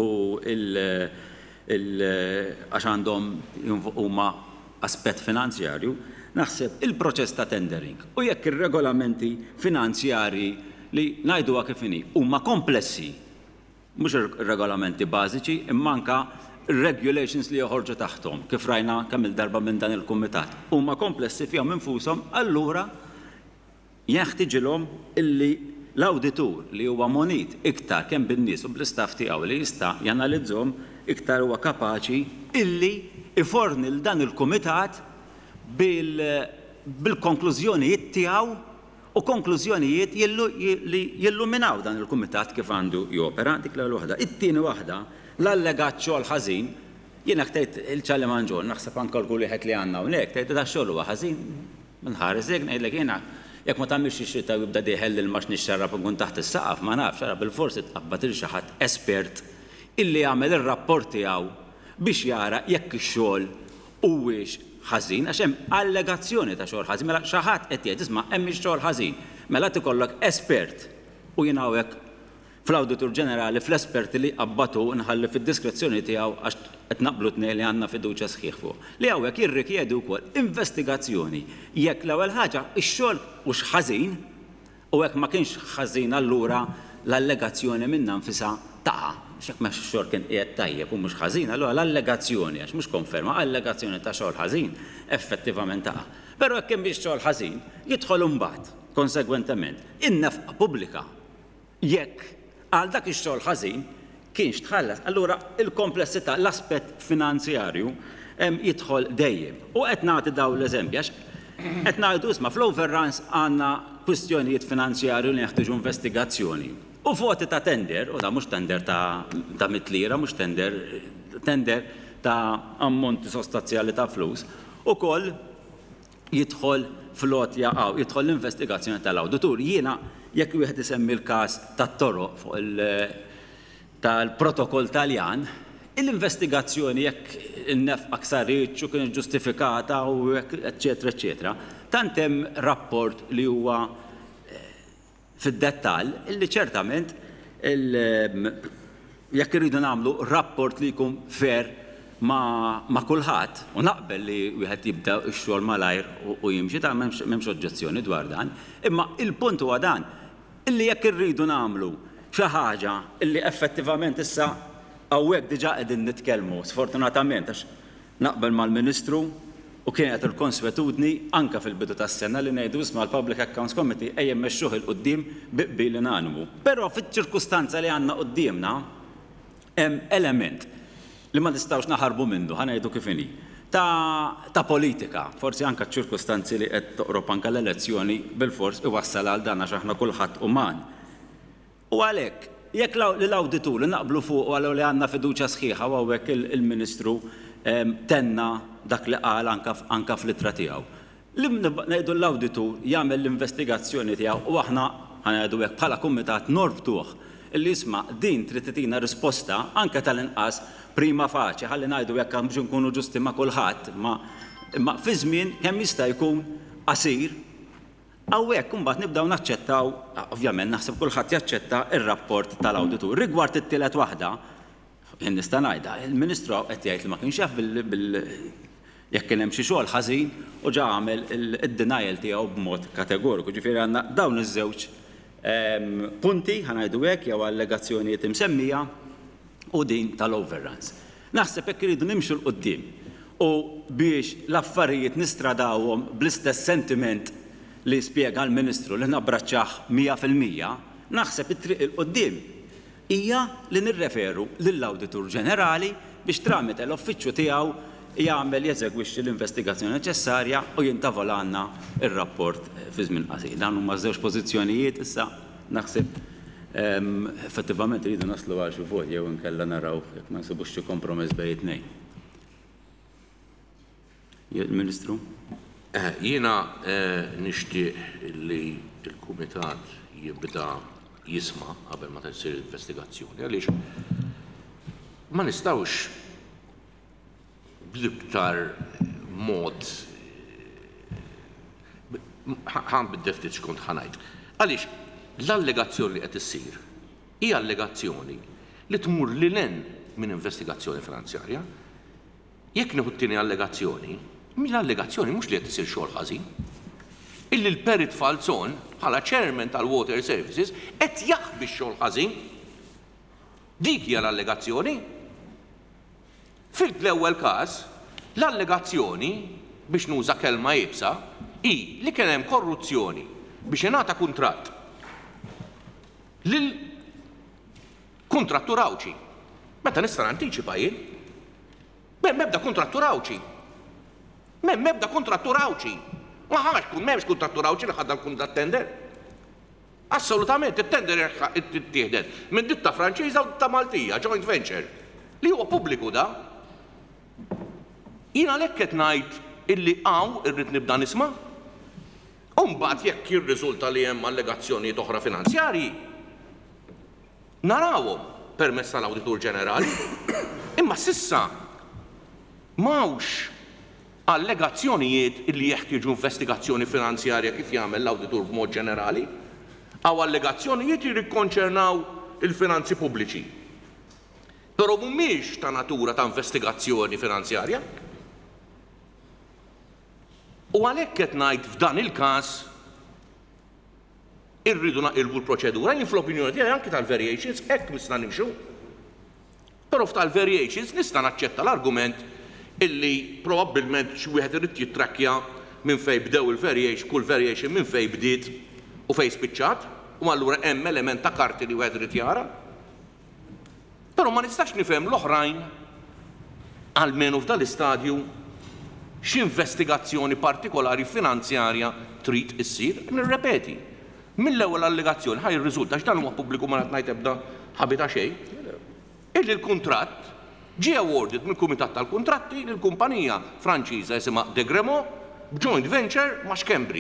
għax għandhom huma aspett finanzjarju, naħseb il-proċess ta' tendering u jekk ir-regolamenti finanzjarji li ngħiduha kif inhi huma komplessi, mhux ir-regolamenti bażiċi, imma anke regulations li joħorġu taħthom, kif rajna kemm il-darba minn dan il-kumitat. Huma komplessi fihom infushom, allura jeħtieġilhom illi l-awditur li huwa monit iktar kemm bin-nies u bl-istaff tiegħu li jista' janalizzhom iktar huwa kapaċi illi iforni l dan il-kumitat bil-konklużjonijiet tiegħu u konklużjonijiet li jilluminaw dan il-kumitat kif għandu jopera dik l waħda. It-tieni waħda l-allegat xogħol ħażin jiena ktejt il-ċalimanġol naħseb anke l-kulieħed li għandna hawnhekk tgħid da xogħol huwa ħażin minħares hekk ngħidlek jiena jekk ma tagħmilx ix-xita u jibda diħel il-max nixxarrab nkun taħt is-saqaf ma nafx ara bil-forsi tqabbad il xi ħadd espert illi jagħmel ir-rapport tiegħu biex jara jekk ix-xogħol huwiex ħażin għax hemm allegazzjoni ta' xogħol ħażin mela xi ħadd qed jgħid isma' hemm xogħol ħażin. Mela tikollok espert u jien hawnhekk fl-Awditur Ġenerali fl-esperti li qabbatu nħalli fid-diskrezzjoni tiegħu għax qed naqblu tnejn li għandna fiduċja sħiħ fuq. Li hawnhekk jirrikjedi wkoll investigazzjoni jekk l-ewwel ħaġa x-xogħol hux ħażin u hekk ma kienx ħażin allura l-allegazzjoni minnha nfisha taqa' x'hekk ma x-xogħol kien qiegħed tajjeb u mhux ħażin, allura l-allegazzjoni għax mhux konferma allegazzjoni ta' xogħol ħażin effettivament taqa'. Però hekk hemm biex xogħol ħażin jidħol imbagħad konsegwentement in-nefqa pubblika jekk għal dak ix-xogħol ħażin kienx tħallas, allura il-komplessità l-aspett finanzjarju jidħol dejjem. U qed nagħti dawn l-eżempji għax qed ngħidu isma' fl-overruns għandna kwistjonijiet finanzjarju li jeħtieġu investigazzjoni. U voti ta' tender, u da mhux tender ta' ta' mitlira, mhux tender tender ta' ammonti sostanzjali ta' flus, ukoll jidħol flotja għaw, jidħol l-investigazzjoni tal-awditur. Jiena jekk wieħed isemmi l-każ tat-toroq fuq tal-protokoll Taljan, l-investigazzjoni jekk in-nefqa saritx u kienet ġustifikata u eċetera eċetera, tant hemm rapport li huwa fid-dettall illi ċertament jekk irridu nagħmlu rapport li jkun fair ma' kulħadd u naqbel li wieħed jibda x-xogħol malajr u jimxi ta' m'hemmx oġġezzjoni dwar dan, imma il-punt huwa dan illi jekk irridu nagħmlu xi ħaġa illi effettivament issa hawnhekk diġà qegħdin nitkellmu sfortunatament għax naqbel mal-Ministru u kienet il-konsuetudni anke fil-bidu tas-sena li ngħidu isma' l-Public Accounts Committee ejja mmexxuh il quddiem biqbil unanimu. Però fiċ-ċirkustanza li għandna qudiemna hemm element li ma nistgħux naħarbu minnu, ħanejdu kif inhi. Ta', ta politika, forsi anke ċirkustanzi li qed toqrob anke l-elezzjoni bil-fors iwassal għal dan għax aħna kulħadd uman. U għalhekk, jekk l-awditur li naqblu fuq u għallu li għandna fiduċja sħiħa u hawnhekk il-Ministru tenna dak li qal anke fl-ittra tiegħu. Li ngħidu l-awditur jagħmel l-investigazzjoni tiegħu u aħna ħanajdu hekk bħala kumitat norbtuh illi jisma' din trid titina risposta anke tal-inqas prima faċi ħalli ngħidu jekk biex nkunu ġusti ma' kulħadd, ma fi żmien kemm jista' jkun qasir. Hawnhekk imbagħad nibdew naċċettaw, ovvjament naħseb kulħadd jaċċetta r-rapport tal-awditur. Rigward it-tielet waħda, jien nista' ngħidha, il-Ministru qed jgħid li ma kienx jaf bil jekk kien hemm xi xogħol ħażin u ġa għamel id-denial tiegħu b'mod kategoriku. Ġifieri għandna dawn iż-żewġ punti ħanajdu hekk jew allegazzjonijiet imsemmija u din tal-overruns. Naħseb hekk iridu nimxu l qudiem u biex l-affarijiet nistradawhom bl-istess sentiment li spjega l-Ministru li nabbraċċah mija fil-mija, naħseb it-triq il qudiem hija li nirreferu lill-Awditur Ġenerali biex tramite l-uffiċċju tiegħu jagħmel jeżegwixxi l-investigazzjoni neċessarja u jintavola għandna ir-rapport fi żmien qasir. Dan huma żewġ pożizzjonijiet issa naħseb effettivament iridu naslu għal xi vot jew inkella naraw jekk ma nsibux xi kompromess bejn it-tnejn. Il-Ministru? Jiena nixtieq li l-Kumitat jibda jisma' qabel ma tisir investigazzjoni għaliex ma nistgħux bl-iktar mod ħan bid-deftit xkont ħanajt. Għaliex l-allegazzjoni li qed issir hija allegazzjoni li tmur lil hemm minn investigazzjoni finanzjarja. Jekk nieħu t-tieni allegazzjoni, mill-allegazzjoni mhux li qed isir xogħol ħażin. Illi l-Perit Falzon bħala chairman tal-Water Services qed jaħbi x-xogħol ħażin. Dik hija l-allegazzjoni. Fil-ewwel każ, l-allegazzjoni biex nuża kelma jibsa hi li kien hemm korruzzjoni biex ingħata kuntratt lil kuntrattur Awċi. Meta nista' nantiċipa jien. M'ebda kuntrattur Awċi. M'ebda kuntrattur Awċi. Ma ħax kun m'hemmx kuntrattur Awċi li ħadda kuntratt tender. Assolutament it-tender ittieħdet minn ditta Franċiża u ditta Maltija, joint venture, li huwa pubbliku da. Jiena għalhekk qed ngħid illi hawn irrid nibda nisma'. U mbagħad jekk jirriżulta li hemm allegazzjonijiet oħra finanzjarji, narawhom permezz tal-Awditur Ġenerali. Imma s'issa m'hawnx allegazzjonijiet illi jeħtieġu investigazzjoni finanzjarja kif jagħmel l-Awditur b'mod ġenerali, għaw allegazzjonijiet jirrikkonċernaw il-finanzi pubbliċi. Però mhumiex ta' natura ta' investigazzjoni finanzjarja. U għalhekk qed ngħid f'dan il-każ irridu naqilbu l-proċedura, jien fl-opinjoni tiegħi anke tal-variations hekk nista' nimxu. Però f'tal-variations nista' naċċetta l-argument illi probabbilment xi wieħed irid jitrakkja minn fejn bdew il-variation, kull variation minn fejn bdiet u fejn spiċċat, u allura hemm element ta' karti li wieħed irid jara. Però ma nistax nifhem l-oħrajn għalmenu f'dan l-istadju x'investigazzjoni partikolari finanzjarja trid issir. Nirrepeti, mill-ewwel allegazzjoni ħaj ir-riżulta x'dan huwa pubbliku ma ngħid ebda ħabita xejn. Illi l-kuntratt ġie awarded mill-Kumitat tal-Kuntratti lill-kumpanija Franċiża isimha De Gremo b'joint venture ma' Xkembri.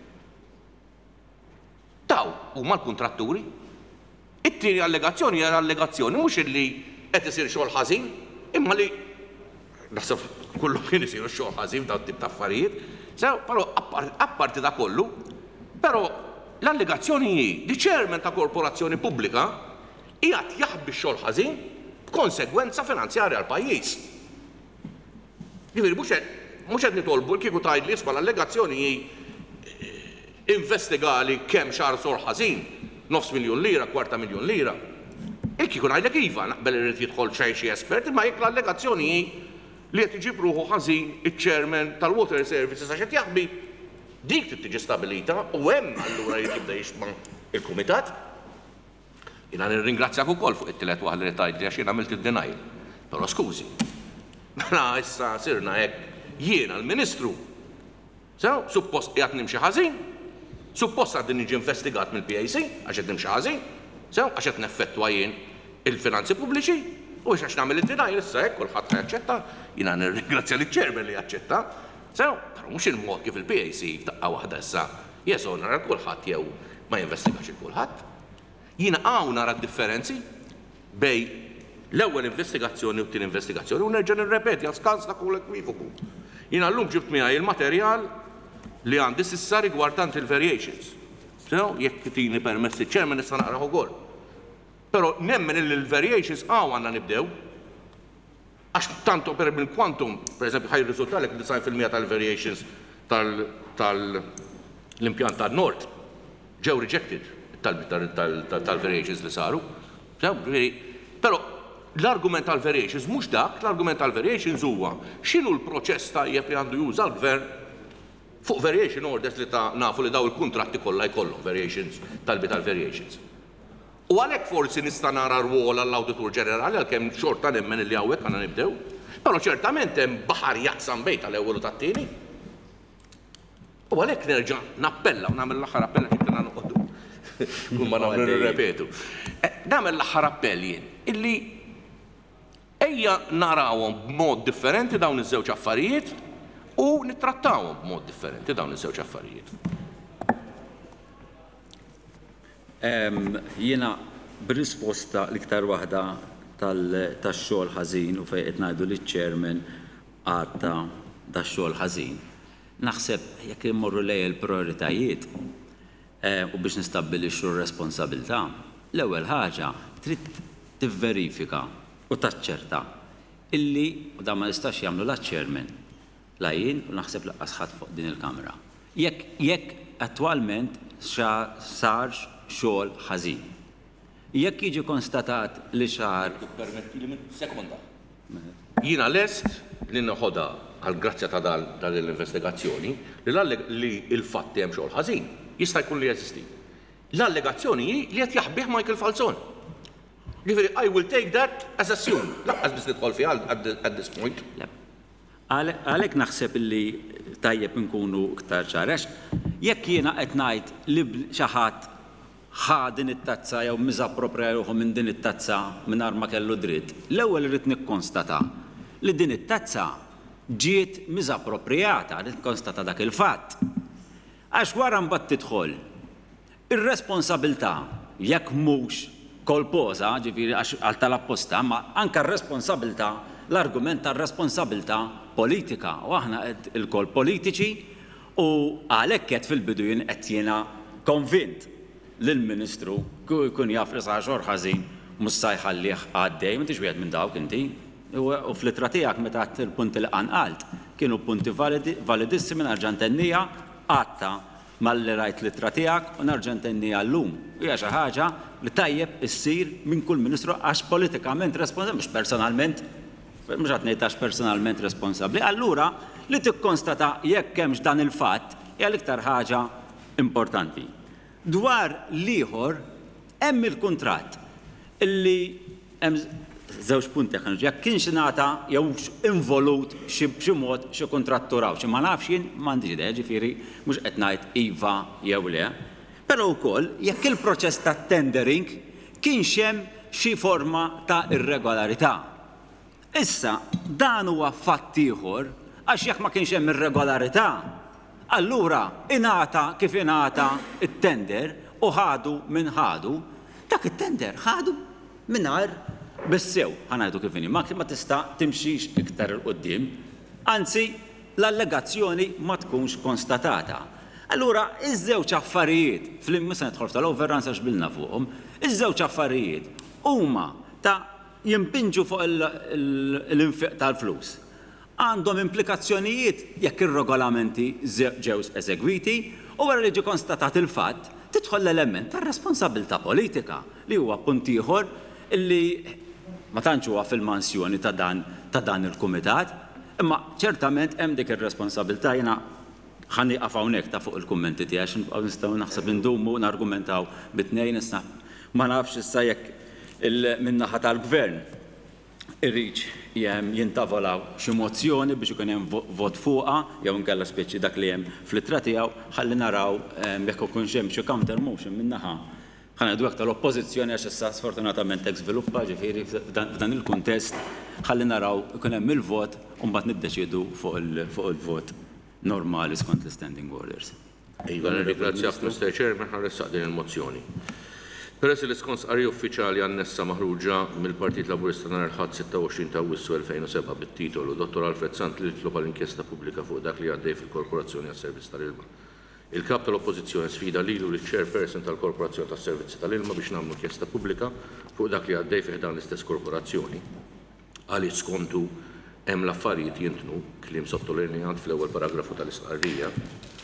Daw huma l-kuntratturi. It-tieni allegazzjoni hija allegazzjoni mhux illi qed isir xogħol ħażin, imma li naħseb kullu kien isir xogħol ħażin dawn tip ta' affarijiet. Sew, però apparti da kollu, però l-allegazzjoni hi li chairman ta' korporazzjoni pubblika qiegħed jaħbi xogħol ħażin b'konsegwenza finanzjarja għal pajjiż. Jiġifieri mhux qed nitolbu kieku tgħidli isma' l-allegazzjoni hi investigali kemm xahar sor ħażin, nofs miljun lira, kwarta miljun lira. Hekk ikun ngħidlek iva naqbel irid jidħol xejn xi espert, imma jekk l-allegazzjoni hi li qed iġib ruħu ħażin iċ-chairman tal-Water Services għax qed jaħbi dik trid tiġi stabilita u hemm allura jrid jibda jisma' il-Kumitat. Jiena nirringrazzjak ukoll fuq it-tielet waħda li tgħidli għax jien għamilt id-denial. Però skużi. Mela issa sirna hekk jiena l-Ministru. Sew, suppost qiegħed nimxi ħażin, suppost għad niġi investigat mill-P A C, għax qed nimxi ħażin, sew għax qed neffettwa jien il-finanzi pubbliċi, u għax nagħmel id-denial issa hekk kulħadd jaċċetta, jiena nirringrazzja liċ-chairman li jaċċetta, sew, però mhux il-mod kif il-P A C f'daqqa waħda issa jesonara kulħadd jew ma jinvestigax il kulħadd. Jiena hawn nara differenzi bej l-ewwel investigazzjoni u t-tieni investigazzjoni u nerġa' nirrepeti għal skans ta' kull ekwivoku. Jiena llum ġibt miegħi il-materjal li għandi s'issa rigwardant il-variations. So, jekk tini permessi ċermen nista' naqrah ukoll. Però nemmen il-variations hawn għandna nibdew. Għax tanto per il-quantum, per eżempju, ħaj riżultalek design fil-mija tal-variations tal-impjant tal-Nord ġew rejected tal-variations li saru. Però l-argument tal-variations mhux dak, l-argument tal-variations huwa x'inhu l-proċess tajjeb li għandu juża l-gvern fuq variation orders li ta' nafu li daw il-kuntratti kollha jkollhom variations talbi tal-variations. U għalhekk forsi nista' nara rwol għall-Awditur Ġenerali għalkemm xorta nemmen li hawnhekk għandna nibdew, però ċertament hemm baħar jaqsam bejn tal-ewwel u tat-tieni. U għalhekk nerġa' nappella u nagħmel l-aħħar appell kif kien noqogħdu. Kull ma nagħmlu nirrepetu. Nagħmel l-aħħar appell jien illi ejja narawhom b'mod differenti dawn iż-żewġ affarijiet u nittrattawhom b'mod differenti dawn iż-żewġ affarijiet. Jiena b'risposta l-iktar waħda tax-xogħol ħażin u fejn qed ngħidu liċ-chairman għadta tax-xogħol ħażin. Naħseb jekk immorru lejn il-prioritajiet u biex nistabbilixxu r-responsabilità, l-ewwel ħaġa trid tivverifika u taċċerta illi u dan ma jistax jagħmlu la-chairman la jien u naħseb laqqas ħadd fuq din il-kamra. Jekk jekk attwalment sarx xogħol ħażin. Jekk jiġi konstatat li xar permetti li sekonda. Jiena lest li noħodha għal grazzja ta' dan l-investigazzjoni li l-fatti hemm xogħol ħażin jista' jkun li jeżisti. L-allegazzjoni hi li qed jaħbih Michael Falzon. Ġifieri I will take that as assumed. Laqqas biss nidħol fiha at this point. Għalhekk naħseb li tajjeb inkunu iktar ċarex. Jekk jiena qed ngħid li xi ħadd ħa din it-tazza jew miżapproprja ruħu minn din it-tazza mingħajr ma kellu dritt, l-ewwel irid nikkonstata li din it-tazza ġiet miżapproprijata, rid nikkonstata dak il-fatt. Għax wara mbagħad tidħol ir-responsabilità jekk mhux kolposa, ġifieri għax għal tal-apposta, ma anke r-responsabilità, l-argument tar-responsabilità politika u aħna qed il-kol politiċi u għalhekk qed fil-bidu jien qed jiena konvint lill-Ministru jkun jaf li sar xogħol ħażin mhux se jħallih għaddej, m'intix wieħed minn dawk inti. U fl-ittra tiegħek meta għadt il-punti li qanqalt kienu punti validissimi narġa' ntennija għadta malli rajt l-ittra tiegħek u narġa' ntennija llum. Hija xi ħaġa li tajjeb issir minn kull Ministru għax politikament responsabbli, mhux personalment, mhux qed ngħid għax personalment responsabbli. Allura li tikkonstata jekk hemmx dan il-fatt hija l-iktar ħaġa importanti. Dwar l-ieħor hemm il-kuntratt illi hemm żewġ punti jekk kienx ingħata jew involut b'xi mod xi kuntratturaw, xi ma nafx jien m'għandix idea, ġifieri mhux qed ngħid iva jew le. Però wkoll jekk il-proċess ta' tendering kienx hemm xi forma ta' irregolarità. Issa dan huwa fatt ieħor għax jekk ma kienx hemm irregolarità, allura ingħata kif ingħata it-tender u ħadu minn ħadu, dak it-tender ħadu mingħajr bissew ħanajdu kif inhi, ma tista' timxix iktar il qudiem, anzi l-allegazzjoni ma tkunx konstatata. Allura iż-żewġ affarijiet fl-imma nidħol tal-overruns għax bilna fuqhom, iż-żewġ affarijiet huma ta' jimpinġu fuq l-infiq tal-flus. Għandhom implikazzjonijiet jekk ir-regolamenti ġew eżegwiti u wara li ġie konstatat il-fatt tidħol l-element tar-responsabilità politika li huwa punt ieħor illi ma tantx huwa fil-mansjoni ta' dan ta' dan il-kumitat, imma ċertament hemm dik ir-responsabilità jiena ħanni qaf hawnhekk ta' fuq il-kummenti tiegħi għax nistgħu naħseb indumu nargumentaw bit-tnejn issa ma nafx issa jekk min-naħa tal-gvern irrid jintavolaw xi mozzjoni biex ikun hemm vot fuqha jew inkella speċi dak li hemm fl-ittra tiegħu ħalli naraw jekk ikunx hemm xi counter motion min-naħa. Ħanajdu hekk tal-oppożizzjoni għax issa sfortunatament hekk żviluppa ġifieri f'dan il-kuntest ħalli naraw ikun hemm il-vot u mbagħad niddeċiedu fuq il-vot normali skont l-standing orders. Iva, nirringrazzjak Mister Chairman ħarressaq din il-mozzjoni. Peress li skont stqarrija uffiċjali annessa maħruġa mill-Partit Laburista nhar il-Ħadd sitta u għoxrin ta' Awwissu elfejn u seba' bit-titolu Dottor Alfred Sant li jitlob għall-inkjesta pubblika fuq dak li għaddej fil-Korporazzjoni għas-Servizz tal-Ilma. Il-kap tal-Oppożizzjoni sfida lilu li chairperson tal-Korporazzjoni tas-Servizzi tal-Ilma biex nagħmlu inkjesta pubblika fuq dak li għaddej fih dan l-istess korporazzjoni. Għaliex skontu hemm l-affarijiet jintnu kliem sottolinjat fl-ewwel paragrafu tal-istqarrija.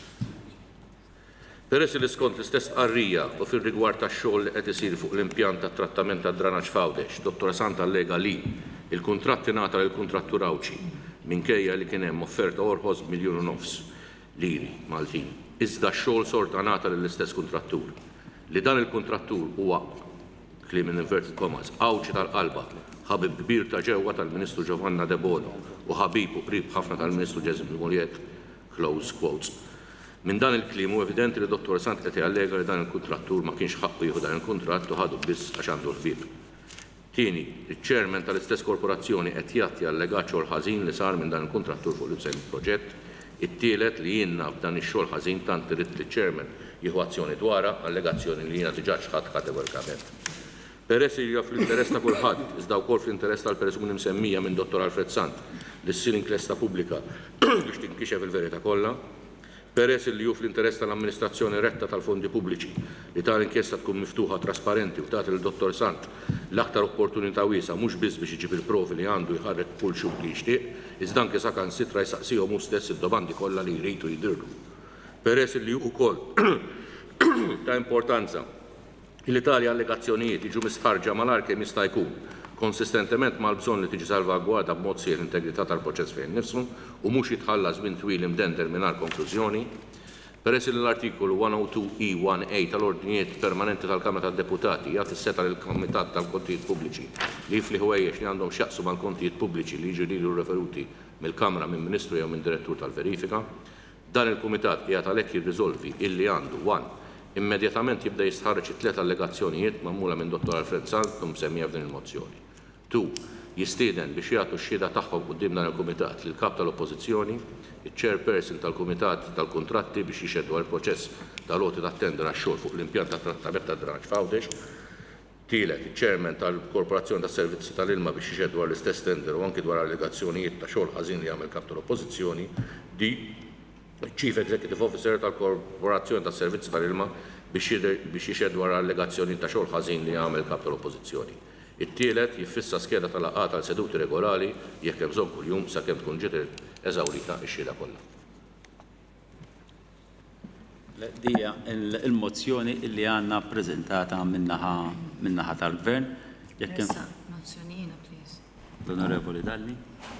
Peress li skont l-istess qarrija u fir-rigward tax-xogħol li qed isir fuq l-impjant tat-trattament tad-dranaġġ f'Għawdex, Dottor Sant allega li il-kuntratt ingħata lill-kuntrattur Awċi minkejja li kien hemm offerta orħos b'miljun u nofs liri Maltin. Iżda x-xogħol sorta ngħata lill-istess kuntrattur. Li dan il-kuntrattur huwa kliem in inverted commas Awċi tal-qalba, ħabib kbir ta' ġewwa tal-Ministru Giovanna De Bono u ħabib u qrib ħafna tal-Ministru Ġeżim Muljet, close quotes. Min dan il-kliem hu evidenti li Dottor Sant qed jallega li dan il-kuntrattur ma kienx ħaqqu jieħu dan il-kuntratt u ħadu biss għax għandu l-ħbieb. Tieni, iċ-chairman tal-istess korporazzjoni qed jagħti allegat xogħol ħażin li sar minn dan il-kuntrattur fuq l-ibsejn il-proġett. It-tielet li jiena b'dan ix-xogħol ħażin tant irid li ċ-chairman jieħu azzjoni dwarha allegazzjoni li jiena diġà ċħadd kategorikament. Peress li fl interess ta' kulħadd, iżda wkoll fl-interess tal-persuni msemmija minn Dottor Alfred Sant li ssir inkjesta pubblika biex tinkixef il-verità kollha. Peress li hu fl-interess tal-amministrazzjoni retta tal-fondi pubbliċi li tal inkjesta tkun miftuħa, trasparenti u tagħti lil-Dottor Sant l-aktar opportunità wiesa mhux biss biex iġib il-provi li għandu jħarrek kull xogħol li jixtieq, iżda anke sakemm-sitra jsaqsihom hu stess id-domandi kollha li jridu jidhirlu. Peress li hu wkoll ta' importanza l-Italja allegazzjonijiet jiġu misħarġa malajr kemm jista' jkun konsistentement mal-bżonn li tiġi salvagwarda b'mod sieħ l-integrità tal-proċess fejn nifsu u mhux jitħallas żmien twil imdender mingħajr konklużjoni. Peress li l-artikolu one oh two E one A tal-Ordnijiet Permanenti tal-Kamra tad-Deputati jagħti seta' lill-Kumitat tal-Kontijiet Pubbliċi li jifli ħwejjex li għandhom x'jaqsmu mal-kontijiet pubbliċi li jiġu lilu referuti mill-Kamra minn Ministru jew minn Direttur tal-Verifika. Dan il-Kumitat qiegħed għalhekk jirriżolvi illi għandu one immedjatament jibda jistħarreġ it-tliet allegazzjonijiet magħmula minn Dottor Alfred Sant u msemmija f'din il-mozzjoni. Two, jistieden biex jagħtu x-xhieda tagħhom quddiem dan il-Kumitat lill kap tal-Oppożizzjoni, iċ-chairperson tal-Kumitat tal-Kuntratti biex jixeddu għall-proċess tal-għoti tat-tender għax-xogħol fuq l-impjant tat-trattament tad-dranaġġ f'Għawdex. Tielet, iċ-chairman tal-Korporazzjoni tas-Servizzi tal-Ilma biex jixeddu għall-istess tender u anke dwar allegazzjonijiet ta' xogħol ħażin li jagħmel kap tal-Oppożizzjoni. Di, Chief Executive Officer tal-Korporazzjoni tas-Servizzi tal-Ilma biex jixeddu għal allegazzjonijiet ta' xogħol ħażin li jagħmel kap tal-Oppożizzjoni. It-tielet jiffissa skeda tal-laqgħat tal-seduti regolari jekk hemm bżonn kuljum sakemm tkun ġiet eżawrita x-xhieda kollha. Dija il-mozzjoni li għandna ppreżentata min-naħa tal-Gvern. Jekk hemm mozzjonina, please. L-Onorevoli Dalli.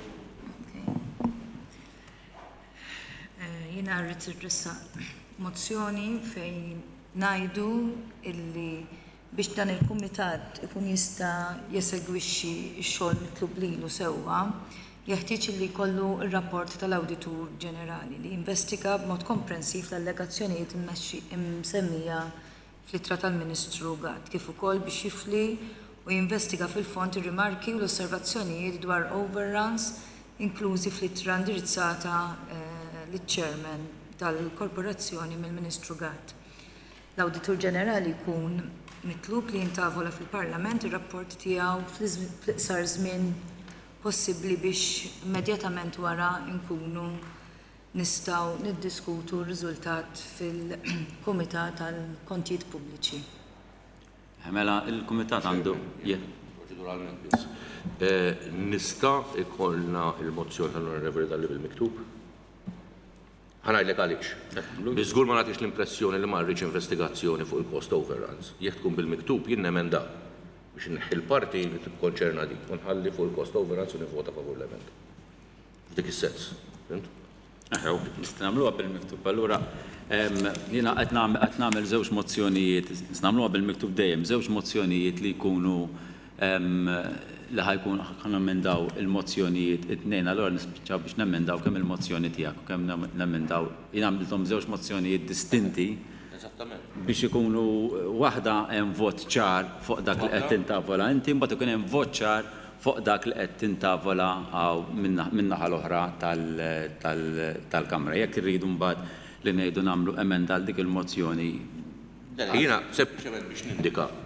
Jiena rrid irressa mozzjoni fejn ngħidu illi biex dan il-Kumitat ikun jista' jesegwixxi x-xogħol mitlub lilu sewwa, jeħtieġ li jkollu r-rapport tal-Awditur Ġenerali li jinvestiga b'mod komprensiv l-allegazzjonijiet msemmija fl-ittra tal-Ministru Gatt, kif ukoll biex jifli u jinvestiga fil-fond ir-rimarki u l-osservazzjonijiet dwar overruns inklużi fl-ittra indirizzata liċ-Chairman tal-Korporazzjoni mill-Ministru Gatt. L-Awditur Ġenerali jkun mitlub li jintavola fil-Parlament ir-rapport tiegħu fl-iqsar żmien possibbli biex immedjatament wara nkunu nistgħu niddiskutu r-riżultat fil-Kumitat tal-Kontijiet Pubbliċi. Mela il-Kumitat għandu proċeduralment biss. Nista' ikollna il-mozzjoni tal-Onorevoli Dalli bil-miktub? Ħanajdlek għaliex. Biżgur ma nagħtix l-impressjoni li ma rridx investigazzjoni fuq il-cost overruns. Jekk tkun bil-miktub jien nemenda biex inneħħi l-parti li tikkonċerna di u nħalli fuq il-cost overruns u nivvota favur l-emenda. F'dik is-sens. Aħew, nista' nagħmluha bil-miktub. Allura jiena qed nagħmel żewġ mozzjonijiet, nagħmluha bil-miktub dejjem, żewġ mozzjonijiet li jkunu li ħajkun ħan nemmendaw il-mozzjonijiet it-tnejn, allura nispiċċaw biex nemmendaw kemm il-mozzjoni tiegħek u kemm nemmendaw jien għamilthom żewġ mozzjonijiet distinti biex ikunu waħda hemm vot ċar fuq dak li qed tintavola inti, mbagħad ikun hemm vot ċar fuq dak li qed tintavola min-naħa l-oħra tal-Kamra. Jekk irridu mbagħad li ngħidu nagħmlu emenda għal dik il-mozzjoni. Jiena sempliċement biex nindika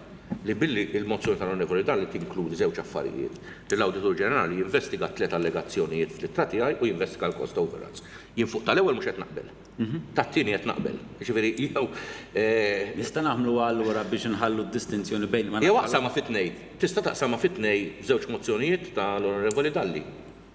li billi il-mozzjoni tal-onorevoli dan li tinkludi żewġ affarijiet. L-Awditur Ġenerali jinvestiga tliet allegazzjonijiet fl-ittra tiegħi u jinvestiga l-cost overruns. Jien fuq tal-ewwel mhux qed naqbel. Tat-tieni qed naqbel. Jiġifieri jew Nista' nagħmlu allura biex inħallu d-distinzjoni bejn jew aqsama fit-tnejn. Tista' taqsama fit-tnejn żewġ mozzjonijiet tal-onorevoli Dalli.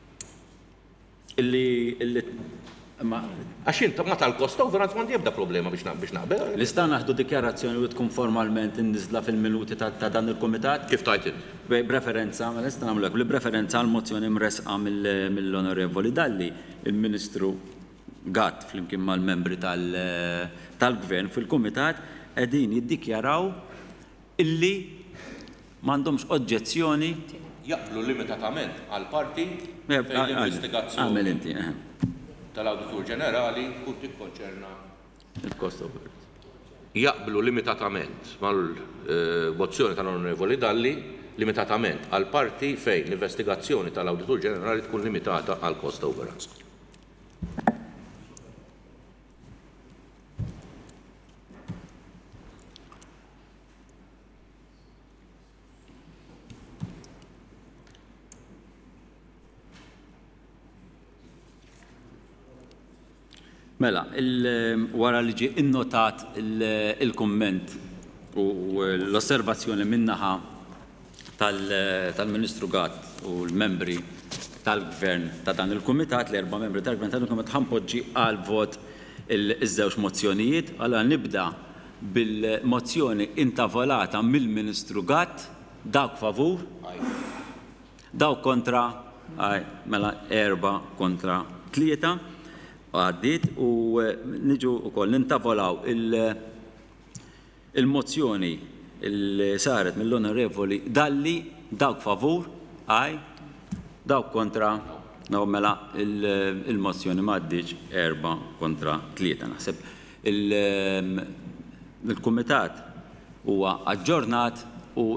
Illi illi ma Għax inta ma tal-cost overruns m'għandi ebda problema biex naqbel. Nista' naħdu dikjarazzjoni u tkun formalment inniżla fil-minuti ta' dan il-kumitat? Kif tajt? B'referenza, ma nista' nagħmlek b'referenza għal mozzjoni mresqa mill-Onorevoli Dalli, il-Ministru Gatt flimkien mal-membri tal-Gvern fil-Kumitat qegħdin jiddikjaraw illi m'għandhomx oġġezzjoni jaqblu limitatament għal parti l-investigazzjoni inti tal-Awditur Ġenerali kun tikkonċerna il-cost overruns. Jaqblu limitatament mal-mozzjoni tal-Onorevoli Dalli limitatament għal parti fejn l-investigazzjoni tal-Awditur Ġenerali tkun limitata għal cost overruns. Mela, wara li ġie innotat il-komment u l-osservazzjoni minnaħa tal-Ministru Gatt u l-membri tal-Gvern ta' dan il-Kumitat, l-erba' membri tal-Gvern tal-Kumitat ħampoġġi għal vot iż-żewġ mozzjonijiet. Allora nibda bil-mozzjoni intavolata mill-Ministru Gatt, dawk favur, dawk kontra, mela erba' kontra tlieta. Għaddit u niġu u koll nintavolaw il-mozzjoni il saret mill-Onorevoli Dalli, dawk favur, għaj, dawk kontra, no, mela il-mozzjoni maddiġ erba kontra tlieta. Naħseb il-Kumitat huwa aġġornat u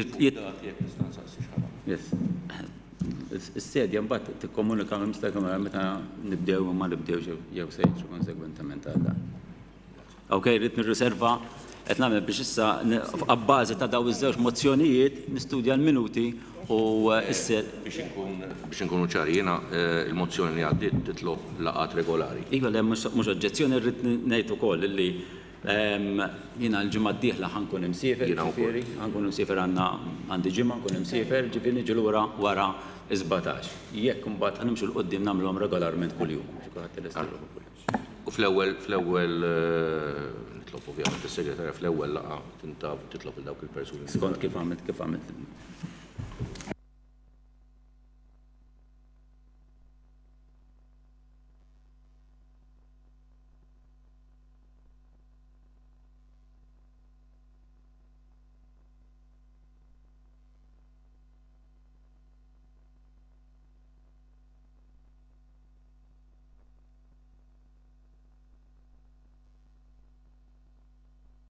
Is-sedja mbagħad tikkomunika mill-Kamra meta nibdew u ma nibdewx jew se jiġu konsegwentament għal dan. Okej, rrid nirriserva qed nagħmel biex issa abbażi ta' dawn iż-żewġ mozzjonijiet nistudja l-minuti u issa biex inkunu ċari jiena il-mozzjoni li għaddiet titlob laqgħat regolari. Iva le mhux oġġezzjoni rrid ngħid ukoll illi jiena l-ġimgħa d-dieħla ħankun imsiefer, ġifieri, ħankun imsiefer għandna għandi ġimgħa nkun imsiefer, ġifieri niġi lura wara is-sebgħatax. Jekk imbagħad ħanimxu l-qudiem nagħmluhom regolarment kuljum. U fl-ewwel fl-ewwel nitlob ovvjament is-segretarja fl-ewwel laqgħa titlob il dawk il-persuni. Skont kif għamilt kif għamilt.